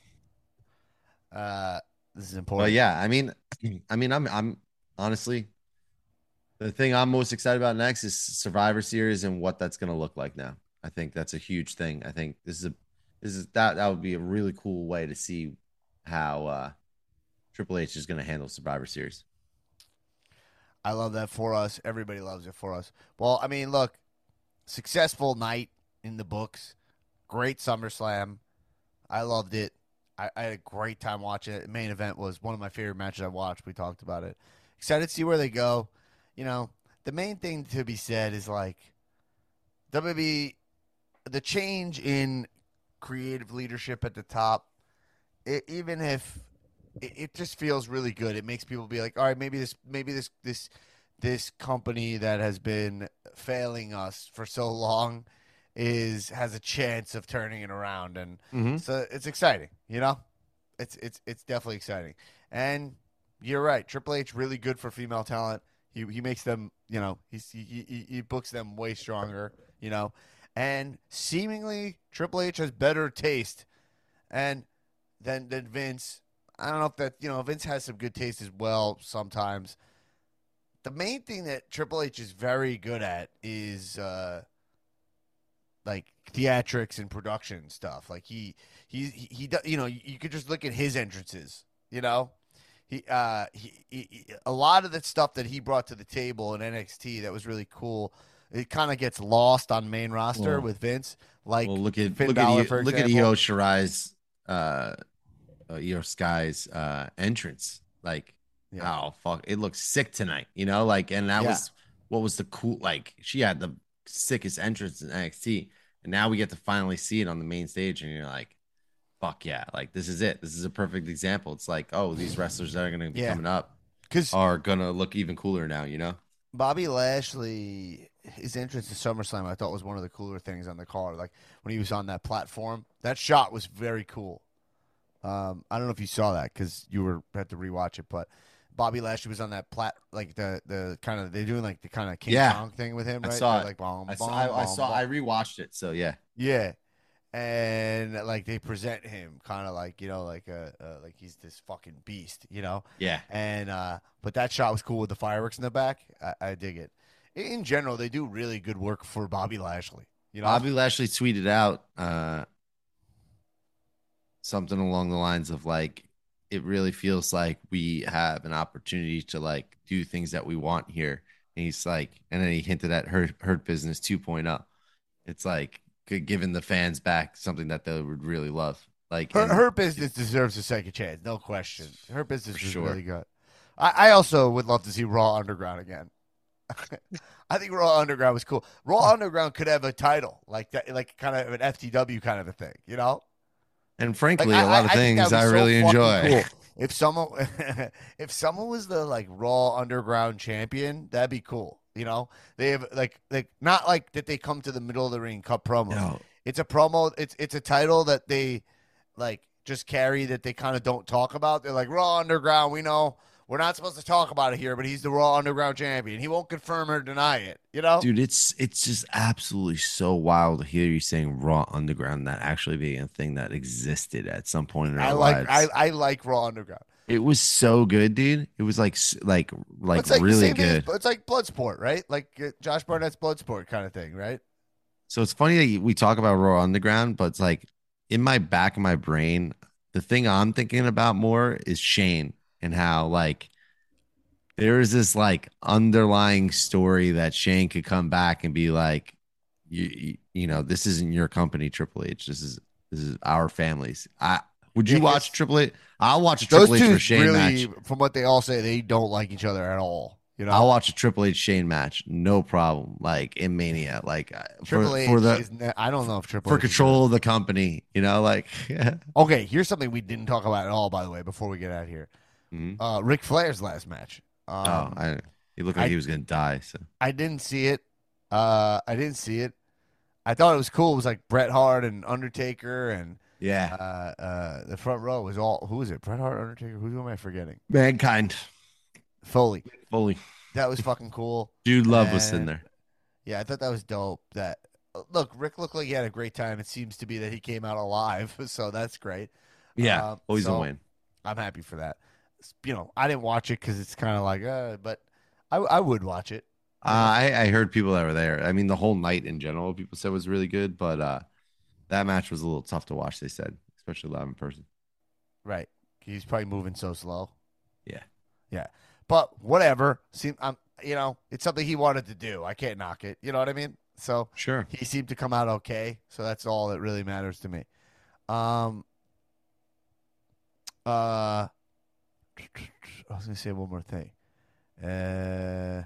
Uh, this is important. Well, yeah, I mean, I mean, I'm, I'm honestly, The thing I'm most excited about next is Survivor Series and what that's going to look like now. I think that's a huge thing. I think this is a this is that that would be a really cool way to see how uh Triple H is going to handle Survivor Series. I love that for us. Everybody loves it for us. Well, I mean, look, successful night in the books. Great SummerSlam. I loved it. I, I had a great time watching it. The main event was one of my favorite matches I watched. We talked about it. Excited to see where they go. You know, the main thing to be said is like W W E, the change in creative leadership at the top, it, even if it, it just feels really good. It makes people be like, all right, maybe this, maybe this, this, this company that has been failing us for so long is has a chance of turning it around, and Mm-hmm. so it's exciting. You know, it's it's it's definitely exciting. And you're right, Triple H really good for female talent. He he makes them, you know, he's, he he he books them way stronger. You know, and seemingly Triple H has better taste, and than than Vince. I don't know if that, you know, Vince has some good taste as well sometimes. The main thing that Triple H is very good at is uh, like theatrics and production stuff. Like he he he, he do- you know, you could just look at his entrances. You know, he uh he, he he- a lot of the stuff that he brought to the table in N X T that was really cool. It kind of gets lost on main roster Well, with Vince. Like well, look at Finn look Balor, at for look at example. Io Shirai's uh, uh Io Sky's uh entrance. Like, Yeah. oh fuck, it looks sick tonight. You know, like, and that Yeah. was what was the cool. Like, she had the sickest entrance in N X T, and now we get to finally see it on the main stage, and you're like, fuck yeah, like this is it. This is a perfect example. It's like, oh, these wrestlers that are gonna be Yeah. coming up Because are gonna look even cooler now. You know. Bobby Lashley, his entrance to SummerSlam, I thought was one of the cooler things on the card. Like when he was on that platform, that shot was very cool. Um, I don't know if you saw that because you were had to rewatch it, but Bobby Lashley was on that plat, like the the kind of they're doing like the kind of King Yeah. Kong thing with him, I right? saw They're it. like bomb, I saw. bomb, I, I bomb, saw. bomb. I rewatched it. So yeah. Yeah, and like they present him kind of like, you know, like a uh, like he's this fucking beast, you know. Yeah. And uh, but that shot was cool with the fireworks in the back. I, I dig it. In general, they do really good work for Bobby Lashley. You know, Bobby Lashley tweeted out uh, something along the lines of like, it really feels like we have an opportunity to like do things that we want here. And he's like, and then he hinted at Hurt, Hurt Business 2.0. It's like g- giving the fans back something that they would really love. Like, her and her business deserves a second chance, no question. Her business For is sure. really good. I, I also would love to see Raw Underground again. I think Raw Underground was cool. Raw Underground could have a title like that, like kind of an F T W kind of a thing, you know? and Like frankly, I, a lot I, of I think that things would be I so really fucking enjoy. cool. If someone, if someone was the like Raw Underground champion, that'd be cool. You know, they have like like not like that they come to the middle of the ring cut promos. Yo, It's a promo. It's it's a title that they like just carry that they kind of don't talk about. They're like Raw Underground. We know we're not supposed to talk about it here, but he's the Raw Underground champion. He won't confirm or deny it. You know, dude, it's it's just absolutely so wild to hear you saying Raw Underground, that actually being a thing that existed at some point in I our like I lives. I like Raw Underground. It was so good, dude. It was like s- like like It's like the really same thing. As, good. it's like Bloodsport, right? Like uh, Josh Barnett's Bloodsport kind of thing, right? So it's funny that we talk about Raw Underground, but it's like in my back of my brain, the thing I'm thinking about more is Shane and how like there is this like underlying story that Shane could come back and be like, you you, you know, this isn't your company, Triple H. This is this is our families. I would Yeah, you watch 'cause Triple H? I'll watch a those Triple H two for Shane really, match. from what they all say, they don't like each other at all. You I'll know, watch a Triple H Shane match, no problem. Like in Mania, like uh, for Triple H for the is. Ne- I don't know if Triple for H is control of the company, you know, like gonna- Okay, here's something we didn't talk about at all. By the way, before we get out of here, Mhm. uh, Ric Flair's last match. Oh, Um, I he looked like I he was gonna die. So I didn't see it. Uh, I didn't see it. I thought it was cool. It was like Bret Hart and Undertaker, and yeah, uh, uh, the front row was all. Who was it? Bret Hart, Undertaker. Who am I forgetting? mankind Foley. fully. That was fucking cool. Dude, love was in And there. yeah, I thought that was dope. That look, Rick looked like he had a great time. It seems to be that he came out alive, so that's great. Yeah, Um, always a so win. I'm happy for that. You know, I didn't watch it because it's kind of like, uh, but I I would watch it. Uh, I, I heard people that were there. I mean, the whole night in general, people said was really good, but uh, that match was a little tough to watch. They said, especially live in person. Right. He's probably moving so slow. Yeah. Yeah. But whatever. Seem I'm you know, it's something he wanted to do. I can't knock it. You know what I mean? So Sure. he seemed to come out okay. So that's all that really matters to me. Um uh I was gonna say one more thing. Uh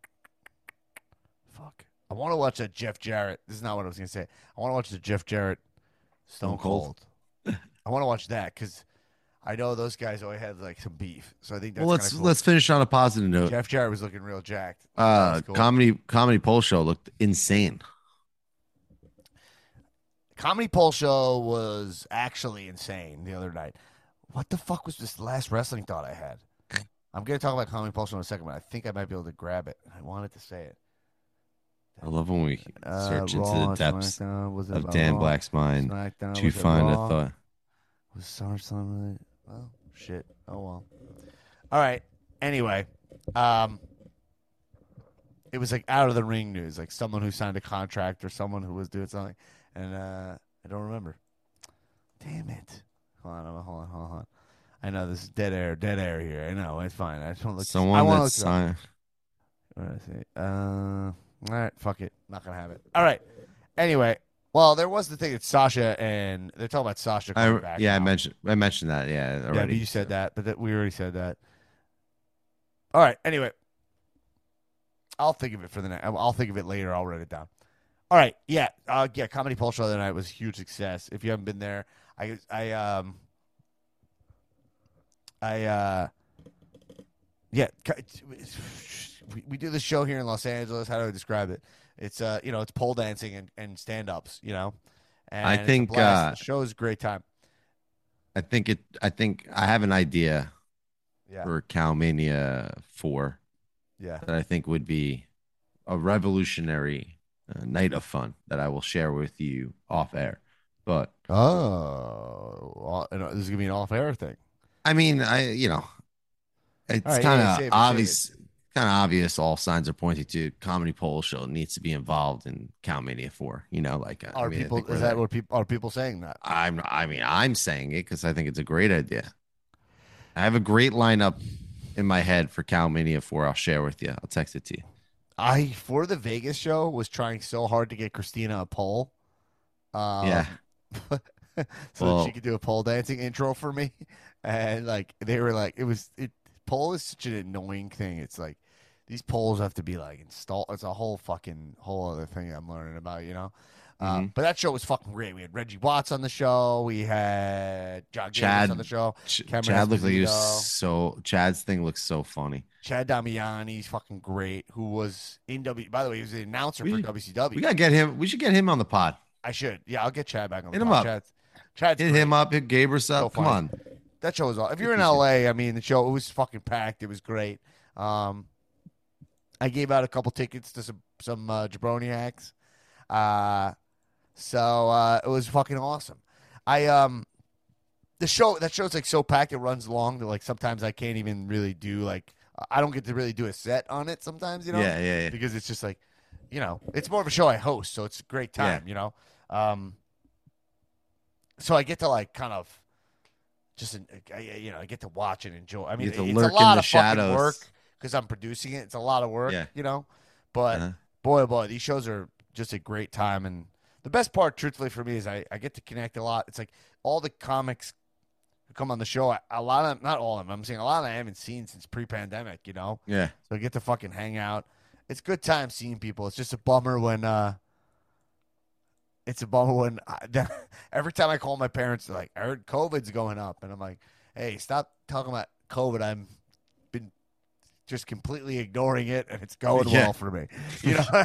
fuck. I want to watch that Jeff Jarrett. This is not what I was gonna say. I want to watch the Jeff Jarrett Stone Stone Cold. Cold. I want to watch that because I know those guys always had like some beef. So I think that's Well, let's kind of cool. let's finish on a positive note. Jeff Jarrett was looking real jacked. Uh, Cool. comedy comedy poll show looked insane. Comedy Poll Show was actually insane the other night. What the fuck was this last wrestling thought I had? I'm going to talk about Comedy Poll Show in a second, but I think I might be able to grab it. I wanted to say it. I love when we Uh, search into Raw, the depths SmackDown, was it of Dan Raw? Black's mind SmackDown, to was it find a Raw? thought. Was SummerSlam really? Well, shit. Oh, well. All right. Anyway, um, it was like out of the ring news, like someone who signed a contract or someone who was doing something, and uh, I don't remember. Damn it! Hold on, hold on, hold on. I know this is dead air, dead air here. I know it's fine. I just want to look. Someone I want that's to look it up. signed. What did I say? Uh, all right, fuck it. Not gonna have it. All right. Anyway, well, there was the thing that Sasha and they're talking about Sasha coming I, back. yeah, I now. mentioned I mentioned that. Yeah, Yeah, already. but you said that, but that, we already said that. All right. Anyway, I'll think of it for the next. I'll think of it later. I'll write it down. All right. Yeah. Uh, yeah. Comedy Poll Show the other night was a huge success. If you haven't been there, I I um I uh yeah. We, we do this show here in Los Angeles. How do I describe it? It's uh you know it's pole dancing and, and stand ups. You know, and I it's a think, blast. uh, the show is a great time. I think it. I think I have an idea Yeah. for Calmania four Yeah. that I think would be a revolutionary uh, night of fun that I will share with you off air. But Oh, well, this is gonna be an off-air thing. I mean, I you know, it's All right, kind yeah, of save it, save obvious. Kind of obvious. All signs are pointing to Comedy Poll Show needs to be involved in Calmania four. You know, like uh, I Are mean, I people? think we're Is that there. what people are people saying that? I'm. I mean, I'm saying it because I think it's a great idea. I have a great lineup in my head for Calmania four. I'll share with you. I'll text it to you. I for the Vegas show was trying so hard to get Christina a pole. Um, Yeah. so Well- that she could do a pole dancing intro for me, and like they were like it was it pole is such an annoying thing. It's like these poles have to be like installed. It's a whole fucking whole other thing I'm learning about, you know. Uh, Mhm. but that show was fucking great. We had Reggie Watts on the show. We had John Davis Chad- on the show. Ch- Cameron Chad looked like he was Esposito. so. Chad's thing looks so funny. Chad Damiani's fucking great. Who was in W? By the way, he was the announcer We- for W C W. We gotta get him. We should get him on the pod. I should. Yeah, I'll get Chad back on the Hit him pod. up. Chad's, Chad's Hit great. him up. Hit Gabrus So up. Come funny. on. That show was all. If you're in Appreciate L A, I mean, the show it was fucking packed. It was great. Um, I gave out a couple tickets to some some uh, jabroni hacks. Uh, so uh, it was fucking awesome. I um, the show that show's like so packed it runs long that like sometimes I can't even really do like I don't get to really do a set on it sometimes. You know. Yeah, yeah, yeah. Because it's just like, you know, it's more of a show I host, so it's a great time, you know. Um, so I get to like kind of just, I- you know, I get to watch and enjoy. I mean, get to it's lurk a in lot the of fucking shadows. work because I'm producing it. It's a lot of work, Yeah. you know. But Uh-huh. boy, oh boy, these shows are just a great time. And the best part, truthfully, for me is I, I get to connect a lot. It's like all the comics who come on the show, a lot of them, not all of them, I'm saying a lot of them I haven't seen since pre-pandemic, you know. Yeah. So I get to fucking hang out. It's a good time seeing people. It's just a bummer when uh it's a bummer when I, every time I call my parents, they're like, I heard COVID's going up. And I'm like, hey, stop talking about COVID. I'm been just completely ignoring it and it's going Yeah. well for me. You know,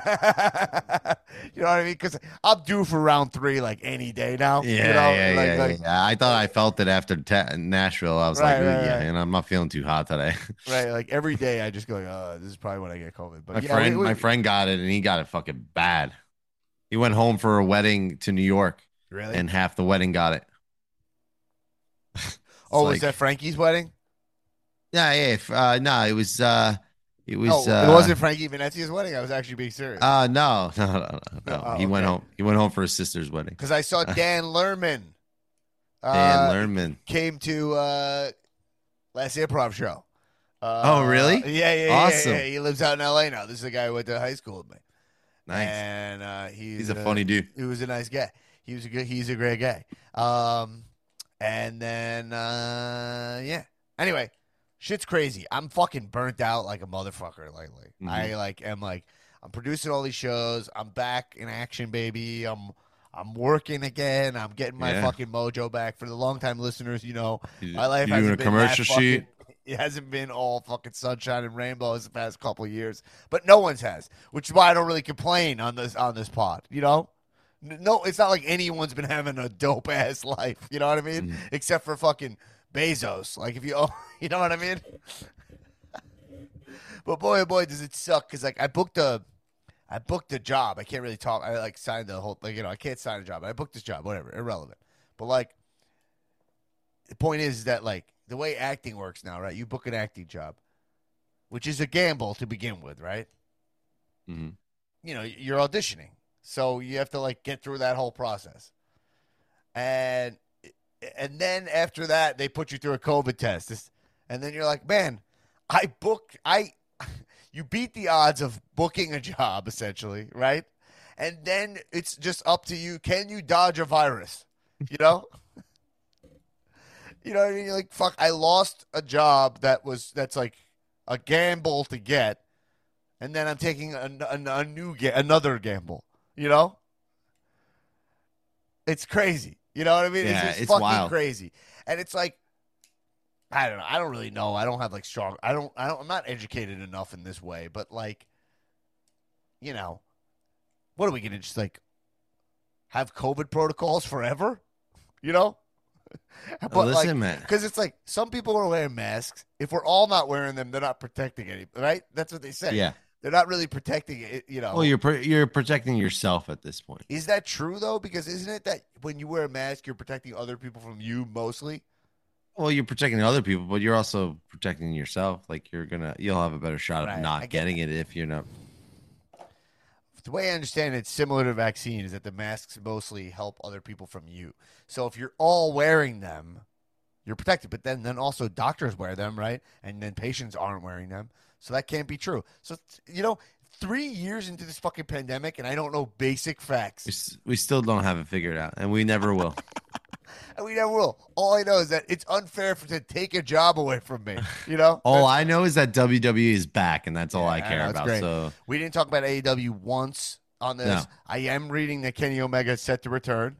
you know what I mean? Because I'm due for round three like any day now. Yeah, you know? yeah, like, yeah, like, yeah. I thought I felt it after ta- Nashville. I was Right, like, right, yeah, right. and I'm not feeling too hot today. Right, like every day I just go, like, oh, this is probably when I get COVID. But my yeah, friend, we- we- my friend got it, and he got it fucking bad. He went home for a wedding to New York, really? and half the wedding got it. It's oh, like- was that Frankie's wedding? Yeah, yeah. if- Uh, no, it was uh, It was. Oh, uh, it wasn't Frankie Venezia's wedding. I was actually being serious. Uh, no, no, no, no. no. Oh, he went okay. home. He went home for his sister's wedding. Because I saw Dan Lerman. Dan Uh, Lerman. came to uh, last improv show. Uh, Oh, really? Yeah, yeah, yeah, Awesome. yeah, yeah. He lives out in L A now. This is a guy who went to high school with me. Nice. And uh, he's, He's a funny dude. He was a nice guy. He was a good. He's a great guy. Um, and then uh, yeah. Anyway, shit's crazy. I'm fucking burnt out like a motherfucker lately. Mhm. I like am like I'm producing all these shows. I'm back in action, baby. I'm I'm working again. I'm getting my Yeah. fucking mojo back. For the longtime listeners, you know, You- my life you hasn't doing a been commercial that fucking, sheet? It hasn't been all fucking sunshine and rainbows the past couple of years, but no one's has, which is why I don't really complain on this on this pod. You know, N- no, it's not like anyone's been having a dope ass life. You know what I mean? Mhm. Except for fucking Bezos. Like if you, oh, you know what I mean? But boy, oh boy, does it suck because like I booked a, I booked a job. I can't really talk. I like signed the whole like you know I can't sign a job. I booked this job, whatever, irrelevant. But like, the point is that like the way acting works now, right? You book an acting job, which is a gamble to begin with, right? Mhm. You know, you're auditioning, so you have to like get through that whole process, and and then after that they put you through a COVID test, This- and then you're like, man, I booked, I, you beat the odds of booking a job essentially, right? And then it's just up to you. Can you dodge a virus? You know. You know what I mean? You're like, fuck, I lost a job that was that's like a gamble to get, and then I'm taking a, a, a new ga- another gamble. You know, it's crazy. You know what I mean? Yeah, it's just it's fucking wild. crazy, and it's like, I don't know. I don't really know. I don't have like strong. I don't. I don't. I'm not educated enough in this way, but like, you know, what are we gonna just like have COVID protocols forever? You know. But Listen, like, man. because it's like some people are wearing masks. If we're all not wearing them, they're not protecting any. Right? That's what they say. Yeah. They're not really protecting it. You know. Well, you're pro- you're protecting yourself at this point. Is that true though? Because isn't it that when you wear a mask, you're protecting other people from you mostly? Well, you're protecting other people, but you're also protecting yourself. Like you're gonna, you'll have a better shot Right, of I not get getting it if you're not. The way I understand it, it's similar to vaccine, is that the masks mostly help other people from you. So if you're all wearing them, you're protected. But then, then also doctors wear them, right? And then patients aren't wearing them. So that can't be true. So, you know, three years into this fucking pandemic, and I don't know basic We, facts. s- we still don't have it figured out, and we never will. And we never will. All I know is that it's unfair for to take a job away from me. You know? All That's- I know is that W W E is back, and that's all Yeah, I I care know, it's about. great. So We didn't talk about A E W once on this. No. I am reading that Kenny Omega is set to return.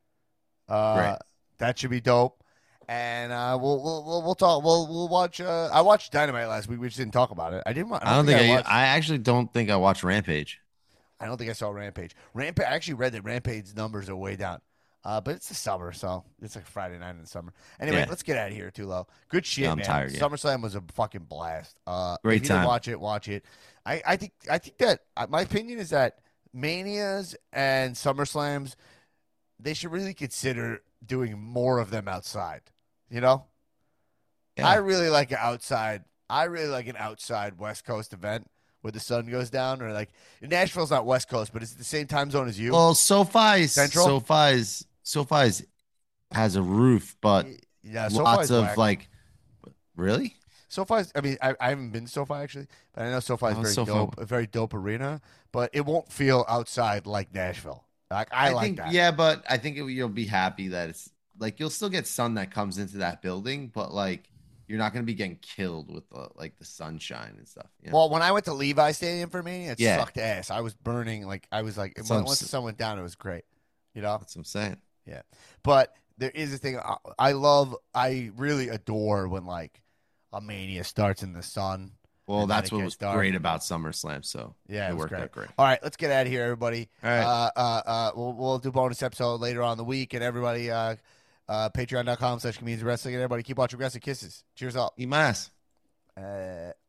Uh, Great. That should be dope. And uh, we'll, we'll we'll we'll talk. We'll we'll watch. Uh, I watched Dynamite last week. We just didn't talk about it. I didn't. wa- I don't think I. watched, I actually don't think I watched Rampage. I don't think I saw Rampage. Rampage. I actually read that Rampage's numbers are way down. Uh, but it's the summer, so it's like Friday night in the summer. Anyway, Yeah. let's get out of here, too low. Good shit, Yeah, I'm man. tired, yeah. SummerSlam was a fucking blast. Uh, Great if you didn't time. watch it, watch it. I, I think I think that uh, my opinion is that Manias and SummerSlams, they should really consider doing more of them outside. You know, Yeah. I really like an outside. I really like an outside West Coast event where the sun goes down, or like Nashville's not West Coast, but it's the same time zone as you. Well, SoFi's Central? SoFi's SoFi's has a roof, but yeah, lots SoFi's of whack. like. Really? SoFi's. I mean, I, I haven't been to SoFi actually, but I know SoFi's Oh, very SoFi. dope, a very dope arena. But it won't feel outside like Nashville. Like I, like think that. yeah, but I think it, you'll be happy that it's like you'll still get sun that comes into that building, but like you're not going to be getting killed with the, like the sunshine and stuff. You know? Well, when I went to Levi Stadium for me, it Yeah. sucked ass. I was burning. Like I was like, That's when, what I'm once the s- sun went down, it was great. You know. That's what I'm saying. But there is a thing I, I love. I really adore when like a Mania starts in the sun. Well, And then that's it what gets was dark. great about SummerSlam. So Yeah, it it was worked great. out great. All right, let's get out of here, everybody. All right. Uh, uh, uh, we'll, we'll do a bonus episode later on in the week, and everybody, uh, uh, patreon dot com slash comedians wrestling, and everybody keep watching Aggressive Kisses. Cheers up. Eat my ass. Uh,